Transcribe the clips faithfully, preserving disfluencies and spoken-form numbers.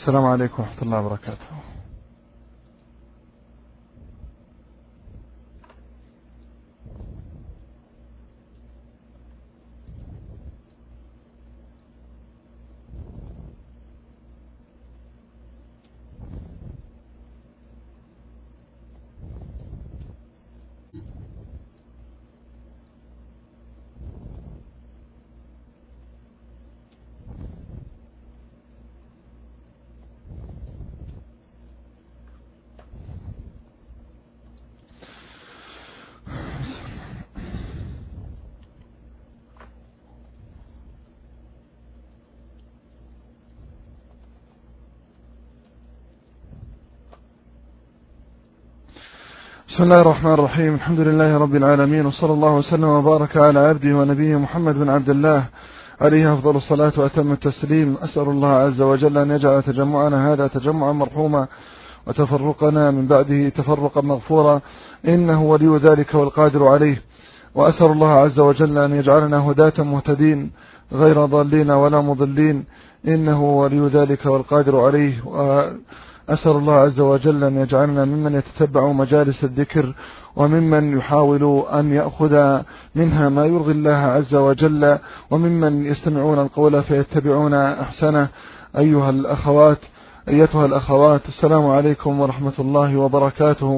السلام عليكم ورحمة الله وبركاته. بسم الله الرحمن الرحيم. الحمد لله رب العالمين، وصلى الله وسلم وبارك على عبده ونبيه محمد بن عبد الله عليه أفضل الصلاة وأتم التسليم. أسأل الله عز وجل أن يجعل تجمعنا هذا تجمعا مرحوما وتفرقنا من بعده تفرقا مغفورا، إنه ولي ذلك والقادر عليه. وأسأل الله عز وجل أن يجعلنا هداة مهتدين غير ضالين ولا مضلين، إنه ولي ذلك والقادر عليه. أسأل الله عز وجل أن يجعلنا ممن يتتبع مجالس الذكر وممن يحاول أن يأخذ منها ما يرضي الله عز وجل، وممن يستمعون القول فيتبعون أحسنه. أيها الأخوات أيتها الأخوات السلام عليكم ورحمة الله وبركاته.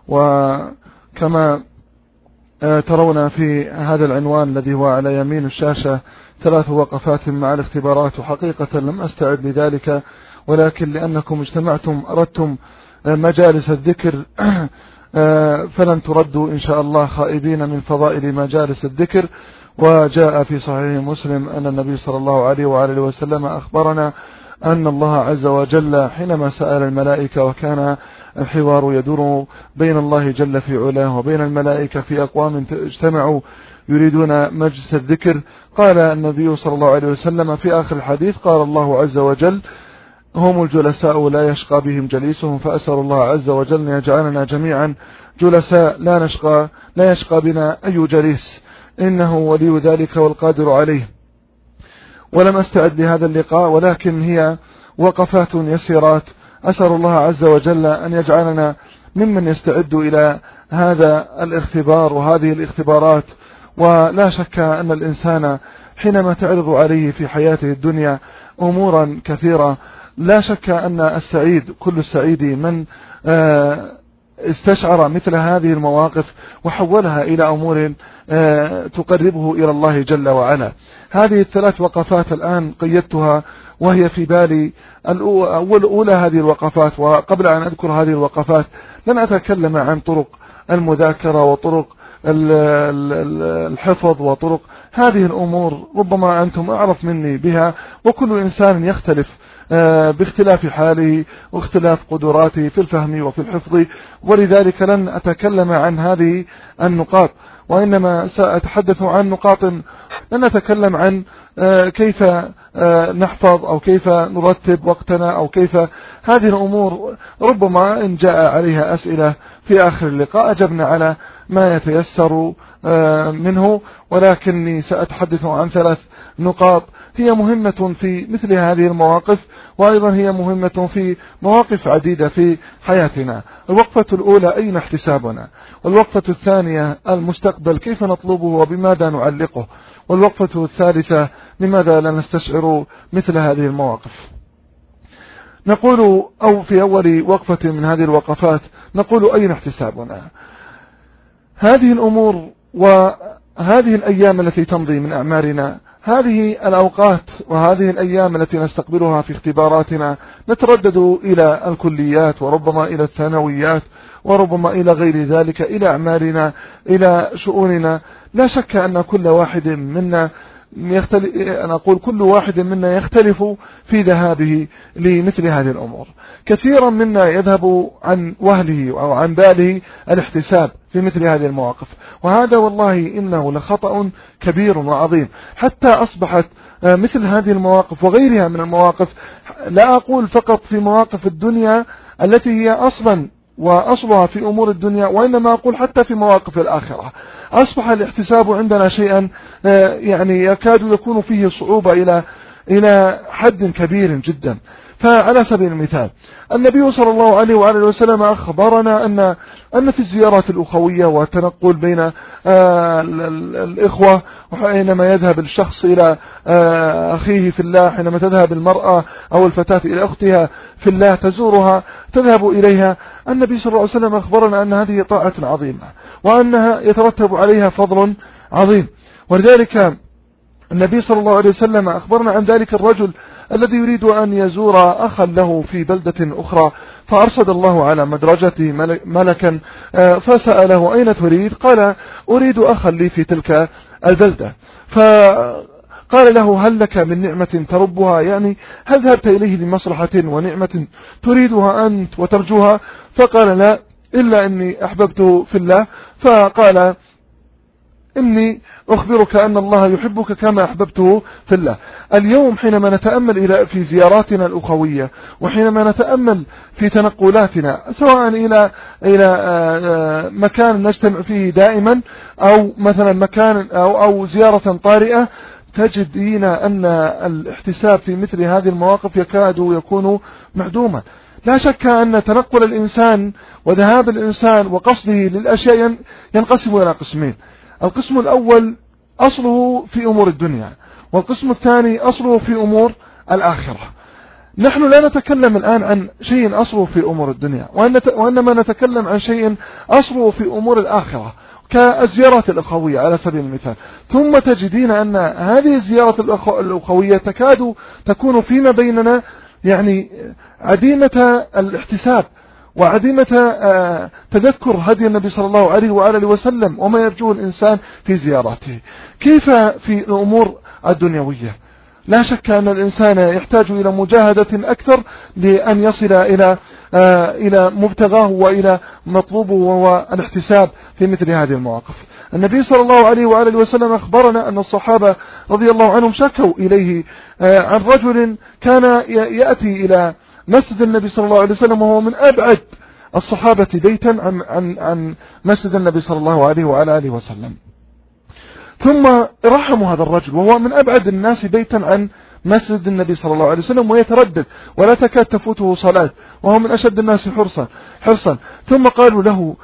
وكما ترون في هذا العنوان الذي هو على يمين الشاشة ثلاث وقفات مع الاختبارات، وحقيقة لم أستعد لذلك، ولكن لأنكم اجتمعتم أردتم مجالس الذكر فلن تردوا إن شاء الله خائبين من فضائل مجالس الذكر. وجاء في صحيح مسلم أن النبي صلى الله عليه وآله وسلم أخبرنا أن الله عز وجل حينما سأل الملائكة، وكان الحوار يدور بين الله جل في علاه وبين الملائكة في أقوام اجتمعوا يريدون مجلس الذكر، قال النبي صلى الله عليه وسلم في آخر الحديث قال الله عز وجل: هم الجلساء لا يشقى بهم جليسهم. فأسأل الله عز وجل أن يجعلنا جميعا جلساء لا نشقى لا يشقى بنا أي جليس، إنه ولي ذلك والقادر عليه. ولم أستعد لهذا اللقاء، ولكن هي وقفات يسيرات. أسأل الله عز وجل أن يجعلنا ممن يستعد إلى هذا الاختبار وهذه الاختبارات. ولا شك أن الإنسان حينما تعرض عليه في حياته الدنيا أمورا كثيرة، لا شك أن السعيد كل السعيد من استشعر مثل هذه المواقف وحولها إلى أمور تقربه إلى الله جل وعلا. هذه الثلاث وقفات الآن قيدتها وهي في بالي. الأولى هذه الوقفات، وقبل أن أذكر هذه الوقفات لن أتكلم عن طرق المذاكرة وطرق الحفظ وطرق هذه الأمور، ربما أنتم أعرف مني بها، وكل إنسان يختلف باختلاف حاله واختلاف قدراته في الفهم وفي الحفظ، ولذلك لن أتكلم عن هذه النقاط، وإنما سأتحدث عن نقاط. لن أتكلم عن كيف نحفظ أو كيف نرتب وقتنا أو كيف هذه الأمور، ربما إن جاء عليها أسئلة في آخر اللقاء أجبنا على ما يتيسر منه، ولكني سأتحدث عن ثلاث نقاط هي مهمة في مثل هذه المواقف، وأيضا هي مهمة في مواقف عديدة في حياتنا. الوقفة الأولى: أين احتسابنا؟ والوقفة الثانية: المستقبل كيف نطلبه وبماذا نعلقه؟ والوقفة الثالثة: لماذا لا نستشعر مثل هذه المواقف؟ نقول أو في أول وقفة من هذه الوقفات نقول: أين احتسابنا؟ هذه الأمور وهذه الأيام التي تمضي من أعمارنا، هذه الأوقات وهذه الأيام التي نستقبلها في اختباراتنا، نتردد إلى الكليات وربما إلى الثانويات وربما إلى غير ذلك، إلى أعمالنا إلى شؤوننا. لا شك أن كل واحد منا يختلف، أنا أقول كل واحد منا يختلف في ذهابه لمثل هذه الأمور. كثيرا منا يذهب عن وهله أو عن باله الاحتساب في مثل هذه المواقف، وهذا والله إنه لخطأ كبير وعظيم. حتى أصبحت مثل هذه المواقف وغيرها من المواقف، لا أقول فقط في مواقف الدنيا التي هي أصلا وأصلها في أمور الدنيا، وإنما أقول حتى في مواقف الآخرة أصبح الاحتساب عندنا شيئا يعني يكاد يكون فيه صعوبة إلى إلى حد كبير جدا. فعلى سبيل المثال النبي صلى الله عليه وعلى وسلم أخبرنا أن أن في الزيارات الأخوية والتنقل بين آه الإخوة، حينما يذهب الشخص إلى آه أخيه في الله، حينما تذهب المرأة أو الفتاة إلى أختها في الله تزورها تذهب إليها، النبي صلى الله عليه وسلم أخبرنا أن هذه طاعة عظيمة وأنها يترتب عليها فضل عظيم. ولذلك النبي صلى الله عليه وسلم أخبرنا عن ذلك الرجل الذي يريد أن يزور أخا له في بلدة أخرى، فأرصد الله على مدرجته ملكا فسأله أين تريد؟ قال أريد أخا لي في تلك البلدة. فقال له هل لك من نعمة تربها؟ يعني هل ذهبت إليه لمصلحة ونعمة تريدها أنت وترجوها؟ فقال لا، إلا أني أحببته في الله. فقال إني أخبرك أن الله يحبك كما أحببته في الله. اليوم حينما نتأمل إلى في زياراتنا الأخوية، وحينما نتأمل في تنقلاتنا سواء إلى إلى مكان نجتمع فيه دائما، أو مثلا مكان أو أو زيارة طارئة، تجدين أن الاحتساب في مثل هذه المواقف يكاد يكون معدوما. لا شك أن تنقل الإنسان وذهاب الإنسان وقصده للأشياء ينقسم إلى قسمين. القسم الأول أصله في أمور الدنيا، والقسم الثاني أصله في أمور الآخرة. نحن لا نتكلم الآن عن شيء أصله في أمور الدنيا، وإنما نتكلم عن شيء أصله في أمور الآخرة كالزيارات الأخوية على سبيل المثال. ثم تجدين أن هذه الزيارات الأخوية تكاد تكون فيما بيننا يعني عديمة الاحتساب وعديمة تذكر هدي النبي صلى الله عليه وآله وسلم وما يرجوه الإنسان في زياراته. كيف في الأمور الدنيوية؟ لا شك أن الإنسان يحتاج إلى مجاهدة أكثر لأن يصل إلى إلى مبتغاه وإلى مطلوبه، وهو الاحتساب في مثل هذه المواقف. النبي صلى الله عليه وآله وسلم أخبرنا أن الصحابة رضي الله عنهم شكوا إليه عن رجل كان يأتي إلى مسجد النبي صلى الله عليه وسلم وهو من أبعد الصحابة بيتا عن, عن, عن مسجد النبي صلى الله عليه وعلى آله وسلم. ثم رحموا هذا الرجل وهو من أبعد الناس بيتا عن مسجد النبي صلى الله عليه وسلم، ويتردد ولا تكاد تفوته صلاة، وهو من أشد الناس حرصا حرصا ثم قالوا له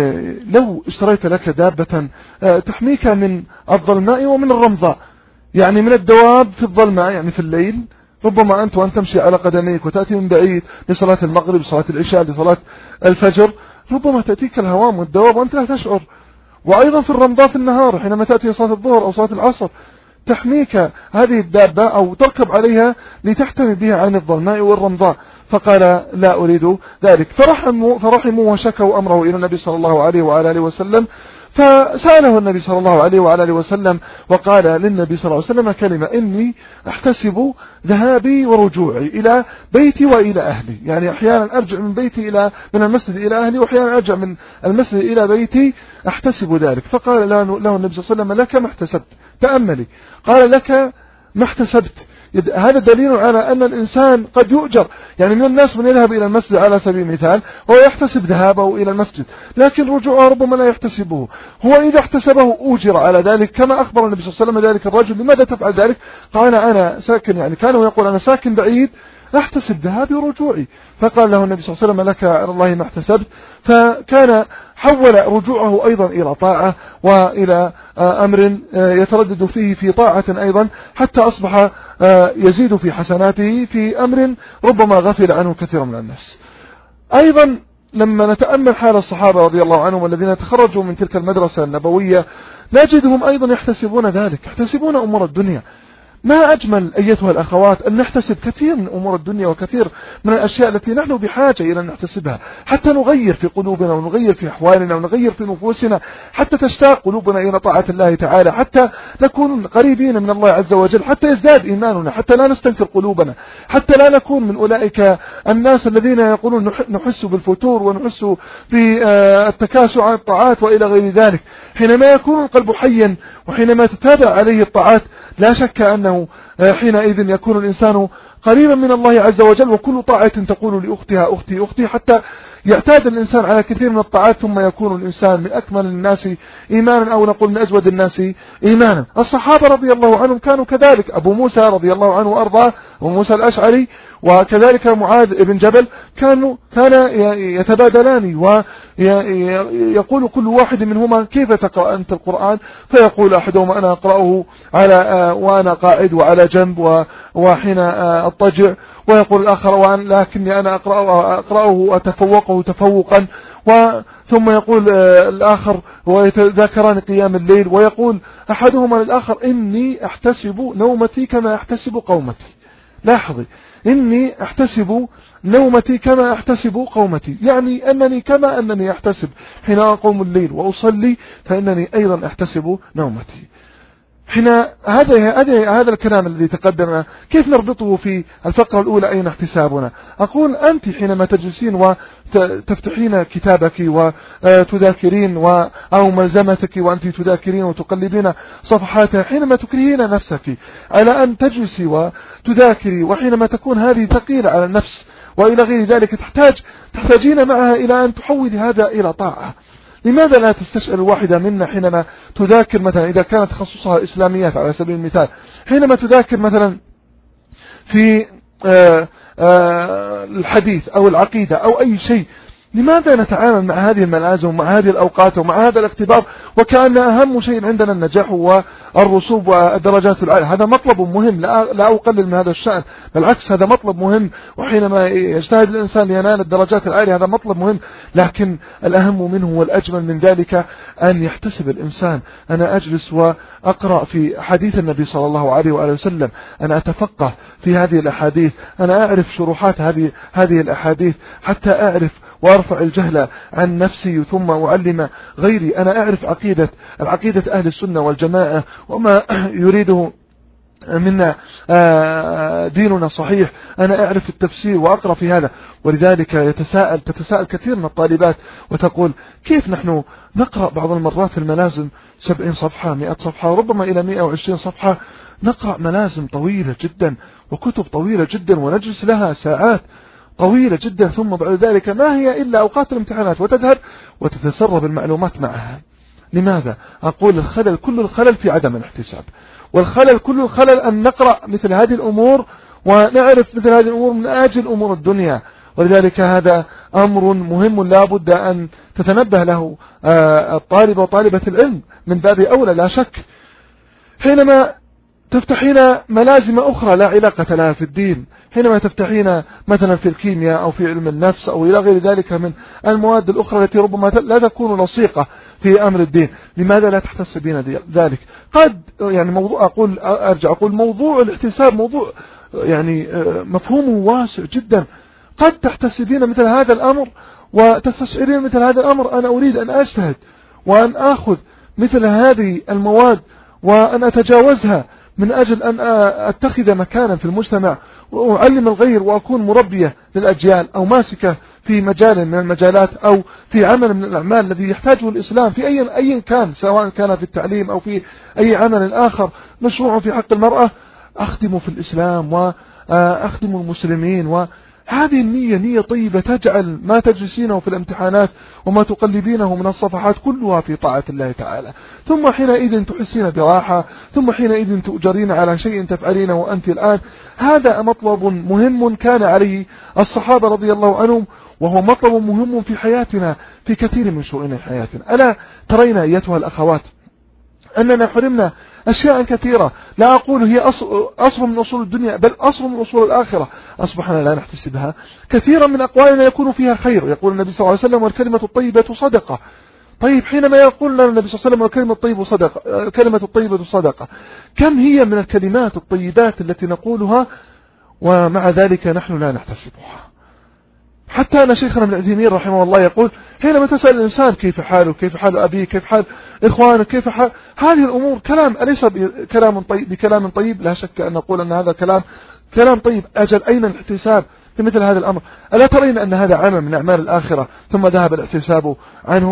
لو اشتريت لك دابة تحميك من الظلماء ومن الرمضاء، يعني من الدواب في الظلماء يعني في الليل، ربما أنت وأن تمشي على قدميك وتأتي من بعيد لصلاة المغرب لصلاة العشاء لصلاة الفجر، ربما تأتيك الهوام والدواب وأنت لا تشعر. وأيضا في الرمضاء في النهار حينما تأتي صلاة الظهر أو صلاة العصر تحميك هذه الدابة أو تركب عليها لتحتمي بها عن الظلماء والرمضاء. فقال لا أريد ذلك. فرحموا, فرحموا وشكوا أمره إلى النبي صلى الله عليه وعلى آله وسلم. فسأله النبي صلى الله عليه وعلى آله وسلم وقال للنبي صلى الله عليه وسلم كلمة: إني أحتسب ذهابي ورجوعي إلى بيتي وإلى أهلي، يعني أحيانا أرجع من بيتي إلى من المسجد إلى أهلي، وأحيانا أرجع من المسجد إلى بيتي أحتسب ذلك. فقال له النبي صلى الله عليه وسلم: لك ما احتسبت. تأملي، قال: لك ما احتسبت. هذا دليل على أن الإنسان قد يؤجر، يعني من الناس من يذهب إلى المسجد على سبيل المثال هو يحتسب ذهابه إلى المسجد، لكن رجوعه ربما لا يحتسبه. هو إذا احتسبه أوجر على ذلك، كما أخبر النبي صلى الله عليه وسلم ذلك الرجل: لماذا تفعل ذلك؟ قال: أنا ساكن، يعني كان يقول أنا ساكن بعيد أحتسب ذهابي ورجوعي. فقال له النبي صلى الله عليه وسلم: لك على الله ما احتسبت. فكان حول رجوعه أيضا إلى طاعة وإلى أمر يتردد فيه في طاعة أيضا، حتى أصبح يزيد في حسناته في أمر ربما غفل عنه كثير من الناس. أيضا لما نتأمل حال الصحابة رضي الله عنهم الذين تخرجوا من تلك المدرسة النبوية نجدهم أيضا يحتسبون ذلك، يحتسبون أمور الدنيا. ما أجمل أيتها الأخوات أن نحتسب كثير من أمور الدنيا وكثير من الأشياء التي نحن بحاجة إلى أن نحتسبها، حتى نغير في قلوبنا ونغير في أحوالنا ونغير في نفوسنا، حتى تشتاق قلوبنا إلى طاعة الله تعالى، حتى نكون قريبين من الله عز وجل، حتى يزداد إيماننا، حتى لا نستنكر قلوبنا، حتى لا نكون من أولئك الناس الذين يقولون نحس بالفتور ونحس بالتكاسل عن الطاعات وإلى غير ذلك. حينما يكون القلب حيا وحينما تتابع عليه الطاعات لا شك أنه حينئذ يكون الإنسان قريبا من الله عز وجل، وكل طاعة تقول لأختها أختي أختي، حتى يعتاد الإنسان على كثير من الطاعات، ثم يكون الإنسان من أكمل الناس إيمانا، أو نقول من أجود الناس إيمانا. الصحابة رضي الله عنهم كانوا كذلك، أبو موسى رضي الله عنه وأرضاه، أبو موسى الأشعري، وكذلك معاذ بن جبل، كانوا كان يتبادلان، ويقول كل واحد منهما كيف تقرأ أنت القرآن؟ فيقول أحدهما أنا أقرأه على وأنا قاعد وعلى جنب وحين أضطجع، ويقول الآخر لكني أنا أقرأه, أقرأه وأتفوقه تفوقا، ثم يقول الآخر ويتذاكران قيام الليل، ويقول أحدهما للآخر إني أحتسب نومتي كما أحتسب قومتي. لاحظي، إني أحتسب نومتي كما أحتسب قومتي، يعني أنني كما أنني أحتسب حين أقوم الليل وأصلي، فإنني أيضا أحتسب نومتي. حين هذا هذا الكلام الذي تقدم كيف نربطه في الفقرة الأولى أين احتسابنا؟ أقول أنت حينما تجلسين وتفتحين كتابك وتذاكرين أو ملزمتك وأنت تذاكرين وتقلبين صفحاتها، حينما تكرهين نفسك على أن تجلسي وتذاكري، وحينما تكون هذه ثقيلة على النفس وإلى غير ذلك، تحتاج تحتاجين معها إلى أن تحولي هذا إلى طاعة. لماذا لا تستشعر الواحدة منا حينما تذاكر مثلا إذا كانت تخصصها إسلاميات على سبيل المثال، حينما تذاكر مثلا في آآ آآ الحديث أو العقيدة أو أي شيء، لماذا نتعامل مع هذه الملازم ومع هذه الأوقات ومع هذا الاختبار وكأن أهم شيء عندنا النجاح والرسوب والدرجات العالية؟ هذا مطلب مهم، لا أقلل من هذا الشأن، بالعكس هذا مطلب مهم، وحينما يجتهد الإنسان لينال الدرجات العالية هذا مطلب مهم، لكن الأهم منه والأجمل من ذلك أن يحتسب الإنسان. أنا أجلس وأقرأ في حديث النبي صلى الله عليه وآله وسلم، أنا أتفقه في هذه الأحاديث، أنا أعرف شروحات هذه هذه الأحاديث حتى أعرف وأرفع الجهل عن نفسي ثم أعلم غيري. أنا أعرف عقيدة العقيدة أهل السنة والجماعة وما يريده منا ديننا صحيح، أنا أعرف التفسير وأقرأ في هذا. ولذلك يتساءل تتساءل كثير من الطالبات وتقول كيف نحن نقرأ بعض المرات الملازم سبعين صفحة مئة صفحة وربما إلى مئة وعشرين صفحة، نقرأ ملازم طويلة جدا وكتب طويلة جدا ونجلس لها ساعات طويلة جدا، ثم بعد ذلك ما هي إلا أوقات الامتحانات وتذهب وتتسرب المعلومات معها. لماذا؟ أقول الخلل كل الخلل في عدم الاحتساب، والخلل كل الخلل أن نقرأ مثل هذه الأمور ونعرف مثل هذه الأمور من أجل أمور الدنيا. ولذلك هذا أمر مهم لا بد أن تتنبه له الطالب وطالبة العلم من باب أولى لا شك. حينما تفتحين ملازم أخرى لا علاقة لها في الدين، حينما تفتحين مثلا في الكيمياء أو في علم النفس أو إلى غير ذلك من المواد الأخرى التي ربما لا تكون لصيقة في أمر الدين، لماذا لا تحتسبين ذلك؟ قد يعني موضوع أقول أرجع أقول موضوع الاحتساب موضوع يعني مفهومه واسع جدا. قد تحتسبين مثل هذا الأمر وتستشعرين مثل هذا الأمر، أنا أريد أن أجتهد وأن أخذ مثل هذه المواد وأن أتجاوزها من أجل أن أتخذ مكانا في المجتمع وأعلم الغير وأكون مربية للأجيال أو ماسكة في مجال من المجالات أو في عمل من الأعمال الذي يحتاجه الإسلام في أي أي كان، سواء كان في التعليم أو في أي عمل آخر مشروع في حق المرأة، أخدم في الإسلام وأخدم المسلمين. و هذه النية نية طيبة تجعل ما تجلسينه في الامتحانات وما تقلبينه من الصفحات كلها في طاعة الله تعالى، ثم حينئذ تحسين براحة، ثم حينئذ تؤجرين على شيء تفعلينه وأنت الآن. هذا مطلب مهم كان عليه الصحابة رضي الله عنهم، وهو مطلب مهم في حياتنا في كثير من شؤون حياتنا. ألا ترين أيتها الأخوات أننا حرمنا أشياء كثيرة، لا أقول هي أصل من أصول الدنيا بل أصل من أصول الآخرة، أصبحنا لا نحتسبها. كثيرا من أقوالنا يكون فيها خير، يقول النبي صلى الله عليه وسلم والكلمة الطيبة صدقة. طيب حينما يقول لنا النبي صلى الله عليه وسلم والكلمة الطيبة صدقة، الكلمة الطيبة صدقة، كم هي من الكلمات الطيبات التي نقولها ومع ذلك نحن لا نحتسبها؟ حتى أن شيخنا ابن عثيمين رحمه الله يقول حينما تسأل الإنسان كيف حاله، كيف حال أبيه، كيف حال إخوانه، كيف حال هذه الأمور، كلام أليس بكلام طيب بكلام طيب؟ لا شك أن نقول أن هذا كلام كلام طيب. أجل أين الاحتساب في مثل هذا الأمر؟ ألا ترين أن هذا عمل من أعمال الآخرة ثم ذهب الاحتساب عنه؟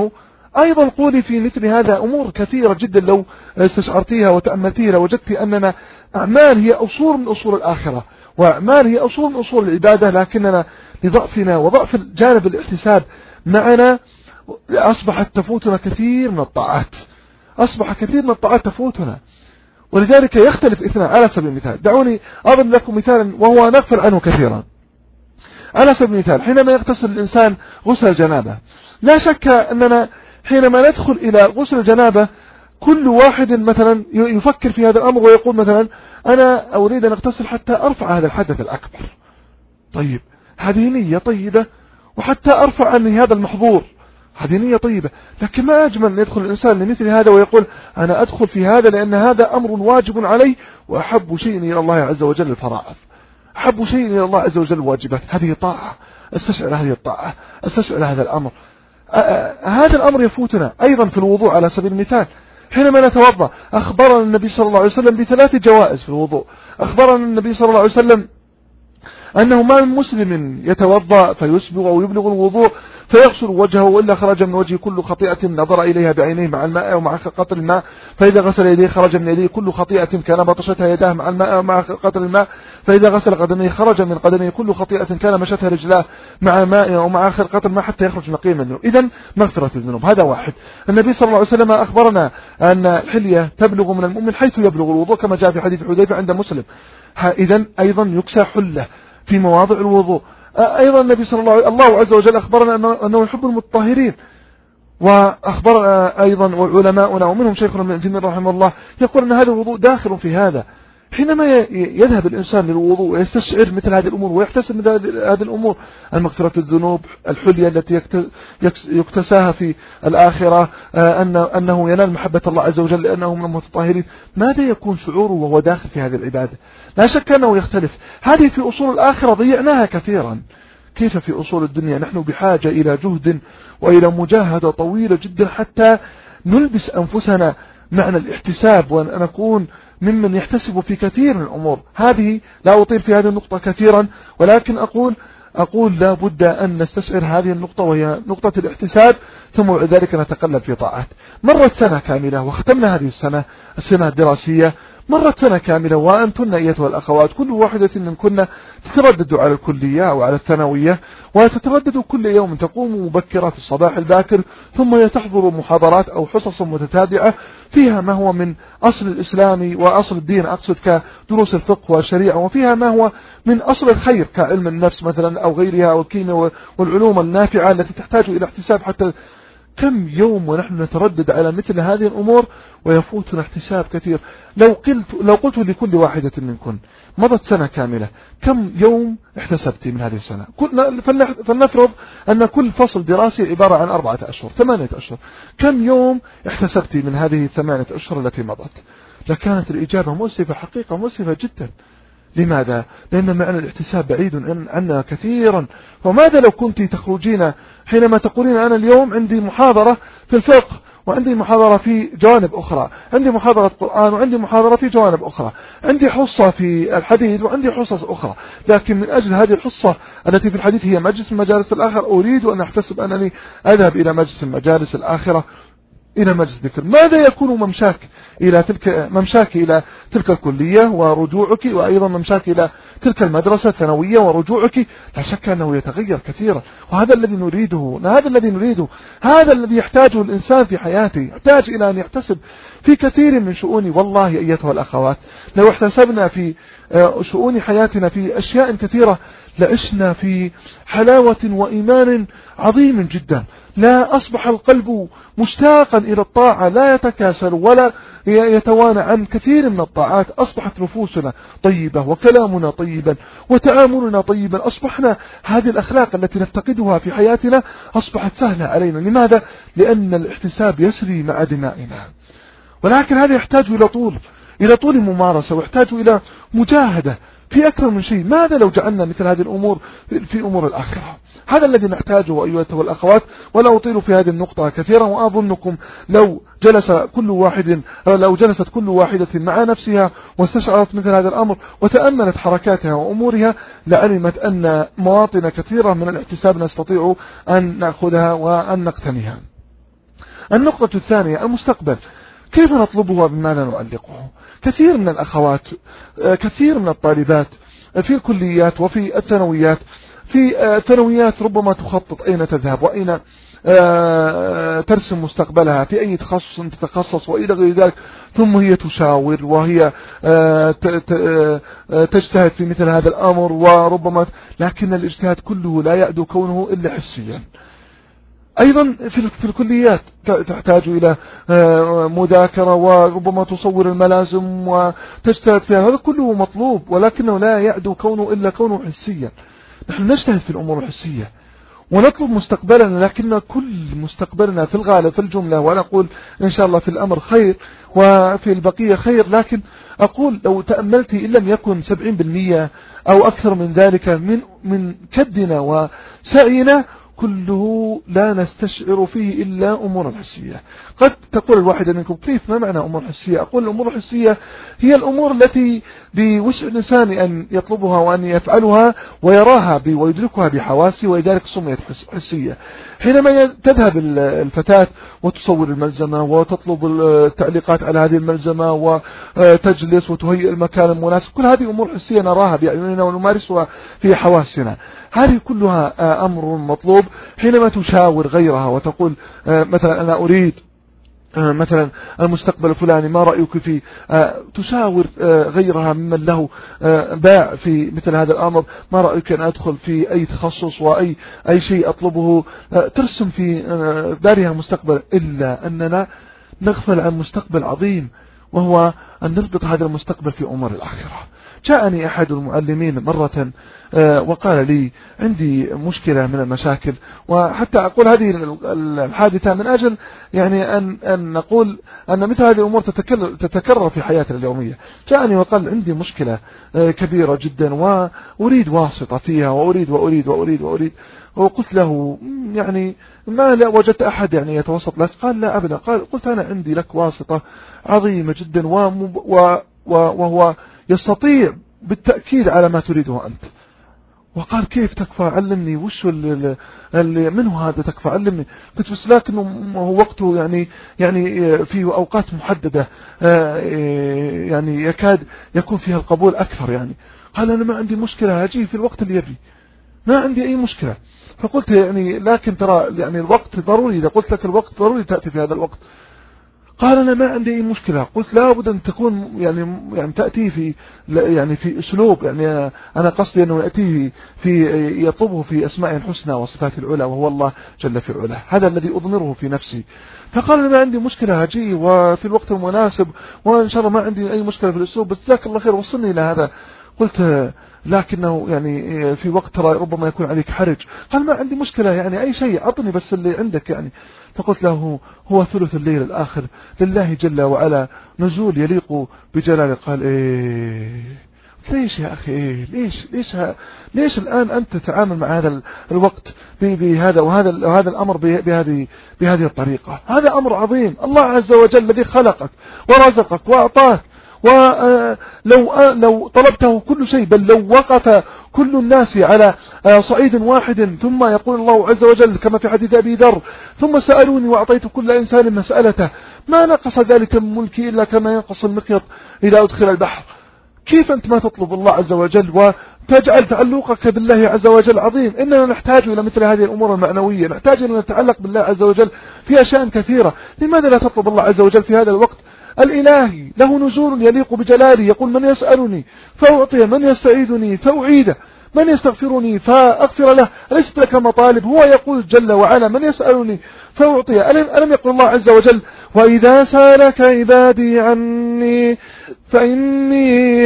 أيضا قولي في مثل هذا أمور كثيرة جدا لو استشعرتيها وتأملتيها لوجدت أننا أعمال هي أصول من أصول الآخرة، وأعمال هي أصول من أصول العبادة، لكننا لضعفنا وضعف الجانب الاحتساب معنا أصبحت تفوتنا كثير من الطاعات، أصبح كثير من الطاعات تفوتنا، ولذلك يختلف اثنان. على سبيل المثال دعوني أضرب لكم مثالا وهو نغفل عنه كثيرا. على سبيل المثال حينما يغتسل الإنسان غسل الجنابة، لا شك أننا حينما ندخل إلى غسل الجنابة كل واحد مثلا يفكر في هذا الأمر ويقول مثلا أنا أريد أن أغتسل حتى أرفع هذا الحدث الأكبر. طيب هذه نية طيبة، وحتى أرفع عني هذا المحظور، هذه نية طيبة، لكن ما أجمل أن يدخل الإنسان لمثل هذا ويقول أنا أدخل في هذا لأن هذا أمر واجب علي، وأحب شيء إلى الله عز وجل الفرائض، أحب شيء إلى الله عز وجل الواجبات، هذه طاعة، استشعر هذه الطاعة، استشعر هذا الأمر. هذا الأمر يفوتنا أيضا في الوضوء. على سبيل المثال حينما نتوضأ أخبرنا النبي صلى الله عليه وسلم بثلاث جوائز في الوضوء. أخبرنا النبي صلى الله عليه وسلم أنه ما من مسلم يتوضأ فيسبغ أو يبلغ الوضوء فيغسل وجهه وإلا خرج من وجهه كل خطيئة نظر إليها بعينيه مع الماء ومع قطر الماء، فإذا غسل يديه خرج من يديه كل خطيئة كان بطشتها يداه مع الماء ومع قطر الماء، فإذا غسل قدميه خرج من قدميه كل خطيئة كان مشتها رجلاه مع ماء ومع آخر قطر الماء حتى يخرج نقيا من الذنوب. إذن مغفرة الذنوب هذا واحد. النبي صلى الله عليه وسلم أخبرنا أن الحلية تبلغ من المؤمن حيث يبلغ الوضوء كما جاء في حديث حذيفة عند مسلم. إذن أيضا يكسى حلة في مواضع الوضوء. أيضا النبي صلى الله عليه الله عز وجل أخبرنا أنه يحب المطهرين، وأخبرنا أيضا وعلماؤنا ومنهم شيخنا ابن تيمية رحمه الله يقول أن هذا الوضوء داخل في هذا. حينما يذهب الإنسان للوضوء ويستشعر مثل هذه الأمور ويحتسب مثل هذه الأمور، المغفرة الذنوب، الحلية التي يكتساها في الآخرة، أنه ينال محبة الله عز وجل لأنه من المتطهرين، ماذا يكون شعوره وهو داخل في هذه العبادة؟ لا شك أنه يختلف. هذه في أصول الآخرة ضيعناها كثيرا. كيف في أصول الدنيا نحن بحاجة إلى جهد وإلى مجاهدة طويلة جدا حتى نلبس أنفسنا معنى الاحتساب وأن نكون ممن يحتسب في كثير من الأمور. هذه لا أطيل في هذه النقطة كثيرا، ولكن أقول أقول لا بد أن نستشعر هذه النقطة وهي نقطة الاحتساب، ثم بعد ذلك نتقلب في طاعات. مرت سنة كاملة وختمنا هذه السنة السنة الدراسية، مرت سنة كاملة وأنتن أيتها الأخوات كل واحدة منكن تتردد على الكلية أو على الثانوية، وتتردد كل يوم، تقوم مبكرة في الصباح الباكر ثم تحضر محاضرات أو حصص متتابعة فيها ما هو من أصل الإسلام وأصل الدين، أقصد كدروس الفقه والشريعة، وفيها ما هو من أصل الخير كعلم النفس مثلا أو غيرها أو الكيمياء والعلوم النافعة التي تحتاج إلى احتساب. حتى كم يوم ونحن نتردد على مثل هذه الأمور ويفوتنا احتساب كثير. لو قلت لو قلت لكل واحدة منكم مضت سنة كاملة كم يوم احتسبت من هذه السنة؟ فلنفرض أن كل فصل دراسي عبارة عن أربعة أشهر ثمانية أشهر، كم يوم احتسبت من هذه الثمانية أشهر التي مضت؟ لكانت الإجابة مؤسفة، حقيقة مؤسفة جدا. لماذا؟ لأن معنى الاحتساب بعيد عنا كثيرا. وماذا لو كنت تخرجين حينما تقولين أنا اليوم عندي محاضرة في الفقه وعندي محاضرة في جوانب أخرى، عندي محاضرة قرآن وعندي محاضرة في جوانب أخرى، عندي حصة في الحديث وعندي حصص أخرى، لكن من أجل هذه الحصة التي في الحديث هي مجلس من مجالس الآخر أريد أن أحتسب أنني أذهب إلى مجلس من مجالس الآخرة، إلى مجلس ذكر. ماذا يكون ممشاك إلى تلك ممشاك إلى تلك الكلية ورجوعك، وأيضا ممشاك إلى تلك المدرسة الثانوية ورجوعك؟ لا شك أنه يتغير كثيرا، وهذا الذي نريده، هذا الذي نريده هذا الذي يحتاجه الإنسان في حياته. يحتاج إلى أن يحتسب في كثير من شؤونه. والله أيتها الأخوات لو احتسبنا في شؤون حياتنا في أشياء كثيرة لعشنا في حلاوة وإيمان عظيم جدا. لا أصبح القلب مشتاقا إلى الطاعة، لا يتكاسل ولا يتوانى عن كثير من الطاعات. أصبحت نفوسنا طيبة وكلامنا طيبا وتعاملنا طيبا، أصبحنا هذه الأخلاق التي نفتقدها في حياتنا أصبحت سهلة علينا. لماذا؟ لأن الاحتساب يسري مع دمائنا، ولكن هذا يحتاج إلى طول إلى طول ممارسة، ويحتاج إلى مجاهدة في أكثر من شيء. ماذا لو جعلنا مثل هذه الأمور في أمور الآخرة؟ هذا الذي نحتاجه أيها الأخوات. ولا أطيل في هذه النقطة كثيرا، وأظنكم لو جلس كل واحد لو جلست كل واحدة مع نفسها واستشعرت مثل هذا الأمر وتأملت حركاتها وأمورها لعلمت أن مواطن كثيرة من الاحتساب نستطيع أن نأخذها وأن نقتنيها. النقطة الثانية المستقبل، كيف نطلبه وبماذا نؤلقه؟ كثير من الأخوات، كثير من الطالبات في الكليات وفي الثانويات، في الثانويات ربما تخطط أين تذهب وأين ترسم مستقبلها، في أي تخصص تتخصص وإلى غير ذلك، ثم هي تشاور وهي تجتهد في مثل هذا الأمر وربما، لكن الاجتهاد كله لا يعدو كونه إلا حسيا. أيضا في الكليات تحتاج إلى مذاكرة وربما تصور الملازم وتجتهد فيها، هذا كله مطلوب، ولكنه لا يعدو كونه إلا كونه حسيا. نحن نجتهد في الأمور الحسية ونطلب مستقبلنا، لكن كل مستقبلنا في الغالب في الجملة، وأنا أقول إن شاء الله في الأمر خير وفي البقية خير، لكن أقول لو تأملتي إن لم يكن سبعين بالمئة أو أكثر من ذلك من من كدنا وسعينا كله لا نستشعر فيه إلا أمور حسية. قد تقول الواحدة منكم كيف، ما معنى أمور حسية؟ أقول الأمور الحسية هي الأمور التي بوسع الإنسان أن يطلبها وأن يفعلها ويراها ويدركها بحواسه، ولذلك سميت حسية. حينما تذهب الفتاة وتصور الملزمة وتطلب التعليقات على هذه الملزمة وتجلس وتهيئ المكان المناسب، كل هذه أمور حسية نراها بأعيننا ونمارسها في حواسنا، هذه كلها أمر مطلوب. حينما تشاور غيرها وتقول مثلا أنا أريد مثلا المستقبل الفلاني، ما رأيك فيه؟ تشاور غيرها ممن له باع في مثل هذا الأمر، ما رأيك أن أدخل في أي تخصص وأي أي شيء أطلبه؟ ترسم في بالها مستقبل، إلا أننا نغفل عن مستقبل عظيم، وهو أن نربط هذا المستقبل في أمور الآخرة. جاءني أحد المعلمين مرة وقال لي عندي مشكلة من المشاكل، وحتى أقول هذه الحادثة من أجل يعني أن, أن نقول أن مثل هذه الأمور تتكرر, تتكرر في حياتنا اليومية. جاءني وقال عندي مشكلة كبيرة جدا وأريد واسطة فيها وأريد وأريد وأريد وأريد وقلت له يعني ما لا وجدت أحد يعني يتوسط لك؟ قال لا أبدا. قال قلت أنا عندي لك واسطة عظيمة جدا وهو يستطيع بالتأكيد على ما تريده أنت. وقال كيف تكفى؟ علمني وش اللي, اللي منه هذا تكفى، علمني. قلت بس لكنه هو وقته يعني يعني في أوقات محددة يعني يكاد يكون فيها القبول أكثر يعني. قال أنا ما عندي مشكلة، أجي في الوقت اللي يبي، ما عندي أي مشكلة. فقلت يعني لكن ترى يعني الوقت ضروري، إذا قلت لك الوقت ضروري تأتي في هذا الوقت. قال أنا ما عندي أي مشكلة. قلت لا بد أن تكون يعني يعني تأتي في يعني في أسلوب، يعني أنا قصدي أنه يأتيه في يطلبه في أسماء الحسنى وصفات العلى، وهو الله جل في علاه، هذا الذي أضمره في نفسي. فقال أنا ما عندي مشكلة، هجي وفي الوقت المناسب وإن شاء الله ما عندي أي مشكلة في الأسلوب، بس جزاك الله خير وصلني إلى هذا. قلت لكنه يعني في وقت ترى ربما يكون عليك حرج. قال ما عندي مشكلة، يعني أي شيء أعطني بس اللي عندك يعني. فقلت له هو ثلث الليل الآخر لله جل وعلا نزول يليق بجلاله. قال إيه ليش يا أخي إيه ليش ليش ها ليش الآن أنت تتعامل مع هذا الوقت بهذا وهذا وهذا الأمر بهذه بهذه الطريقة؟ هذا أمر عظيم، الله عز وجل الذي خلقك ورزقك وأعطاك، ولو لو طلبته كل شيء، بل لو وقف كل الناس على صعيد واحد ثم يقول الله عز وجل كما في حديث أبي ذر ثم سألوني وأعطيت كل إنسان مسألته ما نقص ذلك من ملكي إلا كما ينقص المخيط إذا أدخل البحر. كيف أنت ما تطلب الله عز وجل وتجعل تعلقك بالله عز وجل عظيم؟ إننا نحتاج إلى مثل هذه الأمور المعنوية، نحتاج أن نتعلق بالله عز وجل في أشياء كثيرة. لماذا لا تطلب الله عز وجل في هذا الوقت الإلهي له نزول يليق بجلاله؟ يقول من يسألني فأعطيه، من يستعيدني فأعيده، من يستغفرني فأغفر له. أليست لك مطالب؟ هو يقول جل وعلا من يسألني فأعطيه. ألم, ألم يقول الله عز وجل وإذا سألك عبادي عني فإني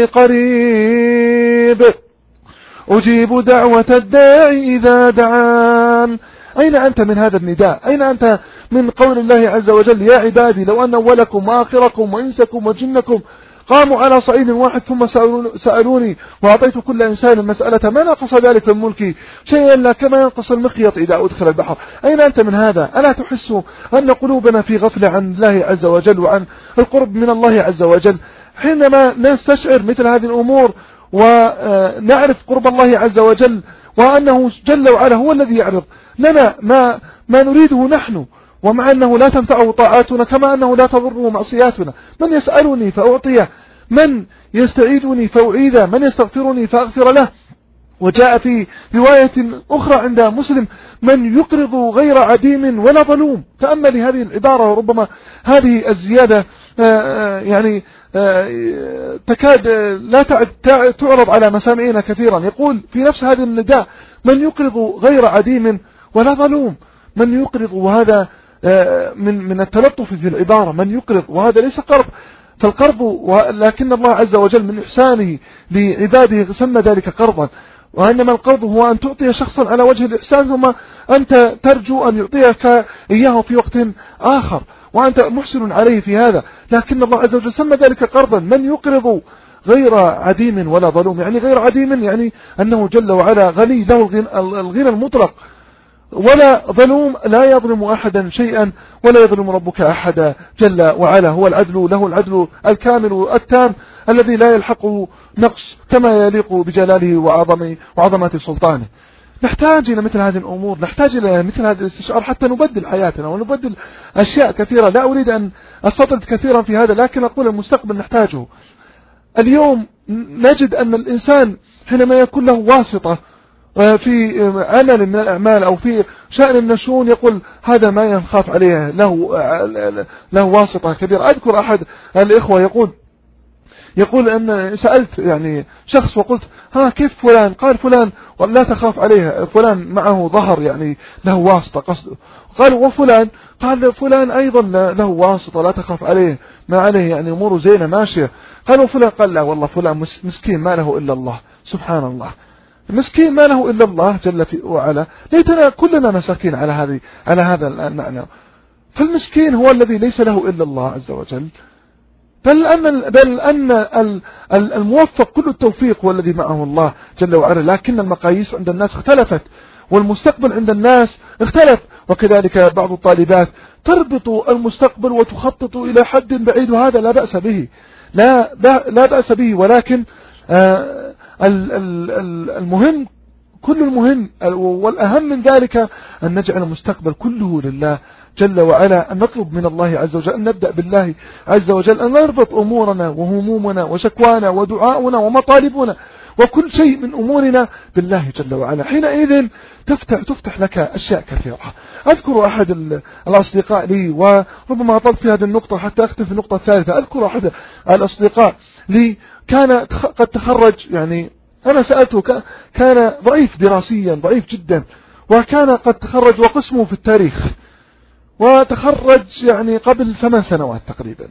قريب أجيب دعوة الداعي إذا دعان. أين أنت من هذا النداء؟ أين أنت من قول الله عز وجل يا عبادي لو أن أولكم وآخركم وإنسكم وجنكم قاموا على صعيد واحد ثم سألوني وأعطيت كل إنسان مسألة ما نقص ذلك من ملكي شيئا إلا كما ينقص المخيط إذا أدخل البحر. أين أنت من هذا؟ ألا تحس أن قلوبنا في غفلة عن الله عز وجل وعن القرب من الله عز وجل؟ حينما نستشعر مثل هذه الأمور ونعرف قرب الله عز وجل وأنه جل وعلا هو الذي يعرض لنا ما, ما نريده نحن، ومع أنه لا تنفعه طاعاتنا كما أنه لا تضره معصياتنا. من يسألني فأعطيه، من يستعيذني فأعيذه، من يستغفرني فأغفر له. وجاء في رواية أخرى عند مسلم: من يقرض غير عديم ولا ظلوم. تأمل هذه العبارة، وربما هذه الزيادة يعني تكاد لا تعرض على مسامعنا كثيرا. يقول في نفس هذا النداء: من يقرض غير عديم ولا ظلوم. من يقرض، وهذا من من التلطف في العبارة، من يقرض، وهذا ليس قرض. فالقرض، لكن الله عز وجل من إحسانه لعباده سمى ذلك قرضا، وإنما القرض هو أن تعطي شخصا على وجه الإحسان ثم أنت ترجو أن يعطيك إياه في وقت آخر وأنت محسن عليه في هذا. لكن الله عز وجل سمى ذلك قرضا. من يقرض غير عديم ولا ظلوم، يعني غير عديم يعني أنه جل وعلا غني، له الغنى المطلق، ولا ظلوم، لا يظلم أحدا شيئا ولا يظلم ربك أحدا جل وعلا. هو العدل، له العدل الكامل التام الذي لا يلحقه نقص، كما يليق بجلاله وعظم وعظمة سلطانه. نحتاج إلى مثل هذه الأمور، نحتاج إلى مثل هذا الاستشعار حتى نبدل حياتنا ونبدل أشياء كثيرة. لا أريد أن أستطرد كثيرا في هذا، لكن أقول المستقبل نحتاجه. اليوم نجد أن الإنسان حينما يكون له واسطة في عمل من الأعمال أو في شأن من الشؤون يقول هذا ما ينخاف عليه، له له واسطة كبيرة. أذكر أحد الإخوة يقول يقول أن سألت يعني شخص وقلت: ها كيف فلان؟ قال: فلان ولا تخاف عليه، فلان معه ظهر يعني له واسطة قصده. قالوا: وفلان؟ قال: فلان أيضا له واسطة لا تخاف عليه، ما عليه يعني أموره زينة ماشية. قالوا: وفلان؟ قال: لا والله فلان مسكين ما له إلا الله. سبحان الله، مسكين ما له إلا الله جل وعلا. ليتنا كلنا مساكين على هذه على هذا المعنى. فالمسكين هو الذي ليس له إلا الله عز وجل، بل أن بل أن الموفق كل التوفيق هو الذي معه الله جل وعلا. لكن المقاييس عند الناس اختلفت، والمستقبل عند الناس اختلف. وكذلك بعض الطالبات تربط المستقبل وتخطط إلى حد بعيد، وهذا لا بأس به، لا لا بأس به. ولكن آه المهم، كل المهم والأهم من ذلك أن نجعل المستقبل كله لله جل وعلا، أن نطلب من الله عز وجل، أن نبدأ بالله عز وجل، أن نربط أمورنا وهمومنا وشكوانا ودعاؤنا ومطالبنا وكل شيء من أمورنا بالله جل وعلا. حينئذ تفتح تفتح لك أشياء كثيرة. أذكر أحد الأصدقاء لي، وربما أطلت في هذه النقطة حتى أختم في النقطة الثالثة. أذكر أحد الأصدقاء لي كان قد تخرج، يعني أنا سألته، كان ضعيف دراسيا ضعيف جدا، وكان قد تخرج وقسمه في التاريخ، وتخرج يعني قبل ثمان سنوات تقريبا،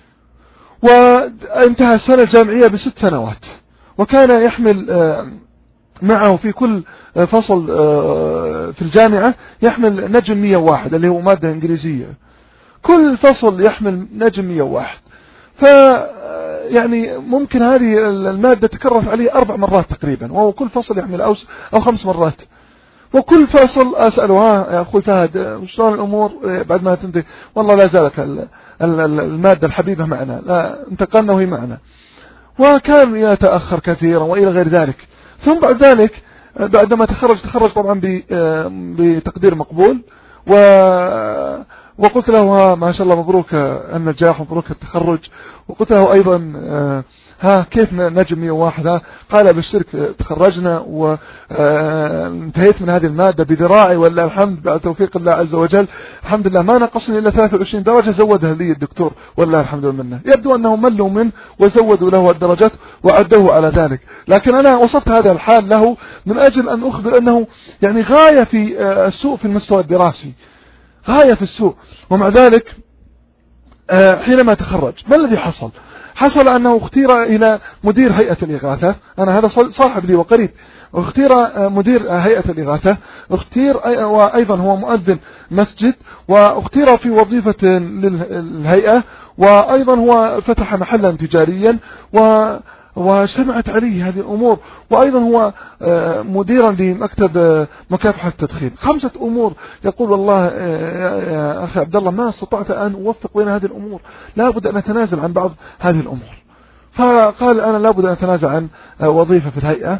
وانتهى السنة الجامعية بست سنوات، وكان يحمل معه في كل فصل في الجامعة يحمل نجم مية وواحد اللي هو مادة إنجليزية، كل فصل يحمل نجم مية وواحد. ف يعني ممكن هذه المادة تكررت عليه أربع مرات تقريبا، وهو كل فصل يحمل أو أو خمس مرات. وكل فصل أسأله: ها يا أخوي فهد شلون الأمور بعد ما تنتهي؟ والله لا زالت المادة الحبيبة معنا، لا انتقلنا وهي معنا. وكان يتأخر كثيرا وإلى غير ذلك. ثم بعد ذلك بعدما تخرج تخرج طبعا بتقدير مقبول، و وقلت له: ما شاء الله مبروك النجاح ومبروك التخرج. وقلت له أيضا: ها كيف نجم مية وواحد؟ ها قال: بالشرك تخرجنا وانتهيت من هذه المادة بذراعي والله الحمد بعد توفيق الله عز وجل، الحمد لله ما نقصني إلا ثلاثة وعشرين درجة زودها لي الدكتور والله الحمد لله منه. يبدو أنهم ملوا منه وزودوا له الدرجات وعدوه على ذلك. لكن أنا وصفت هذا الحال له من أجل أن أخبر أنه يعني غاية في السوء في المستوى الدراسي، غاية في السوء. ومع ذلك حينما تخرج ما الذي حصل؟ حصل أنه اختير إلى مدير هيئة الإغاثة. أنا هذا صاحب لي وقريب، اختير مدير هيئة الإغاثة، اختير وأيضا هو مؤذن مسجد، واختير في وظيفة للهيئة، وأيضا هو فتح محلا تجاريا، و واجتمعت عليه هذه الأمور. وأيضا هو مديرا لمكتب مكافحة التدخين. خمسة أمور. يقول: والله يا أخي عبد الله ما استطعت أن أوفق بين هذه الأمور، لا بد أن أتنازل عن بعض هذه الأمور. فقال: أنا لا بد أن أتنازل عن وظيفة في الهيئة،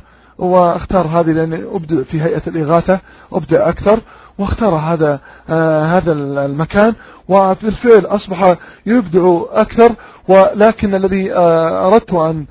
واختار هذه لأني أبدع في هيئة الإغاثة، أبدع أكثر، واختار هذا آه هذا المكان، وبالفعل أصبح يبدع أكثر. ولكن الذي آه أردت أن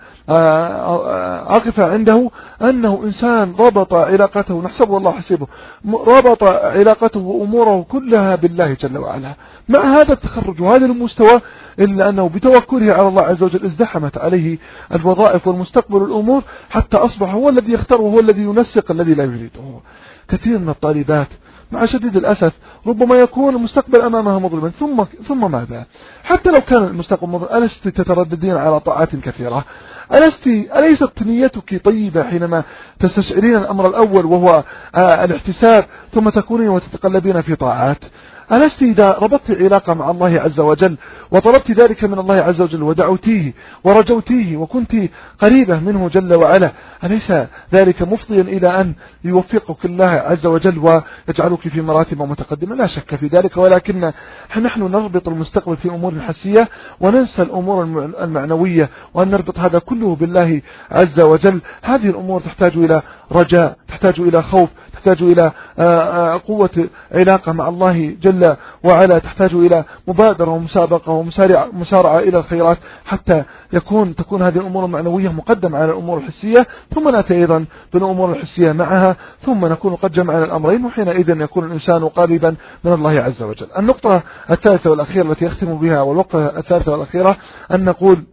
آه أقف عنده أنه إنسان ربط علاقته، نحسبه الله حسيبه، ربط علاقته وأموره كلها بالله جل وعلا. مع هذا التخرج وهذا المستوى، إلا أنه بتوكله على الله عز وجل ازدحمت عليه الوظائف والمستقبل والأمور، حتى أصبح هو الذي يختار وهو الذي ينسق الذي لا يريده. كثير من الطالبات مع شديد الأسف ربما يكون المستقبل أمامها مظلما، ثم ثم ماذا؟ حتى لو كان المستقبل مظلما، ألست تترددين على طاعات كثيرة؟ ألست أليست نيتك طيبة حينما تستشعرين الأمر الأول وهو آه الاحتساب، ثم تكونين وتتقلبين في طاعات؟ ألست إذا ربطت علاقة مع الله عز وجل وطلبت ذلك من الله عز وجل ودعوتيه ورجوتيه وكنت قريبة منه جل وعلا، أليس ذلك مفضيا إلى أن يوفقك الله عز وجل ويجعلك في مراتب متقدمة؟ لا شك في ذلك، ولكن نحن نربط المستقبل في أمور حسية وننسى الأمور المعنوية، وأن نربط هذا كله بالله عز وجل. هذه الأمور تحتاج إلى رجاء، تحتاج إلى خوف، تحتاج إلى قوة علاقة مع الله جل وعلا، تحتاج إلى مبادرة ومسابقة ومسارعة إلى الخيرات، حتى يكون تكون هذه الأمور المعنوية مقدمة على الأمور الحسية، ثم نأتي أيضا بالأمور الحسية معها، ثم نكون قد جمعنا الأمرين، وحينئذ يكون الإنسان قريبا من الله عز وجل. النقطة الثالثة والأخيرة التي يختم بها، والنقطة الثالثة والأخيرة، أن نقول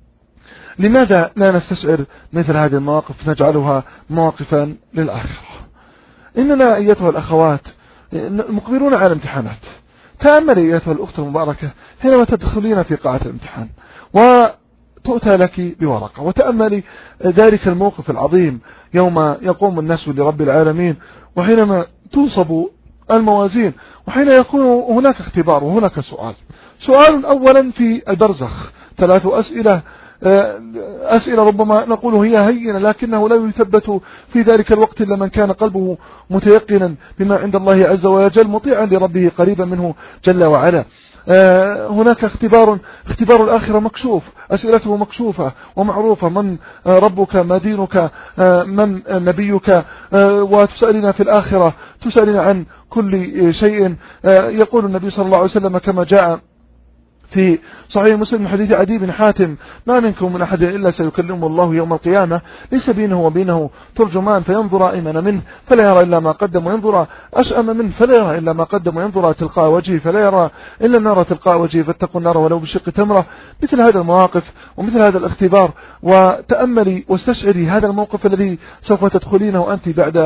لماذا لا نستشعر مثل هذه المواقف، نجعلها مواقفا للآخرة؟ إننا أيتها الأخوات مقبلون على الامتحانات. تأملي أيتها الأخت المباركة حينما تدخلين في قاعة الامتحان وتؤتى لك بورقة، وتأملي ذلك الموقف العظيم يوم يقوم الناس لرب العالمين، وحينما تنصب الموازين، وحين يكون هناك اختبار وهناك سؤال. سؤال أولا في البرزخ، ثلاث أسئلة أسئلة ربما نقول هي هينة، لكنه لا يثبت في ذلك الوقت إلا من كان قلبه متيقنا بما عند الله عز وجل، مطيعا لربه قريبا منه جل وعلا. هناك اختبار اختبار الآخرة مكشوف، أسئلته مكشوفة ومعروفة، من ربك، ما دينك، من نبيك، وتسألنا في الآخرة، تسألنا عن كل شيء. يقول النبي صلى الله عليه وسلم كما جاء في صحيح مسلم من حديث عدي بن حاتم: ما منكم من أحد إلا سيكلمه الله يوم القيامة، ليس بينه وبينه ترجمان، فينظر أيمن منه فلا يرى إلا ما قدم، وينظر أشأم منه فلا يرى إلا ما قدم، وينظر تلقاء وجهه فلا يرى إلا النار تلقاء وجهه، فاتقوا النار ولو بشق تمرة. مثل هذا المواقف ومثل هذا الاختبار، وتأملي واستشعري هذا الموقف الذي سوف تدخلينه أنت بعد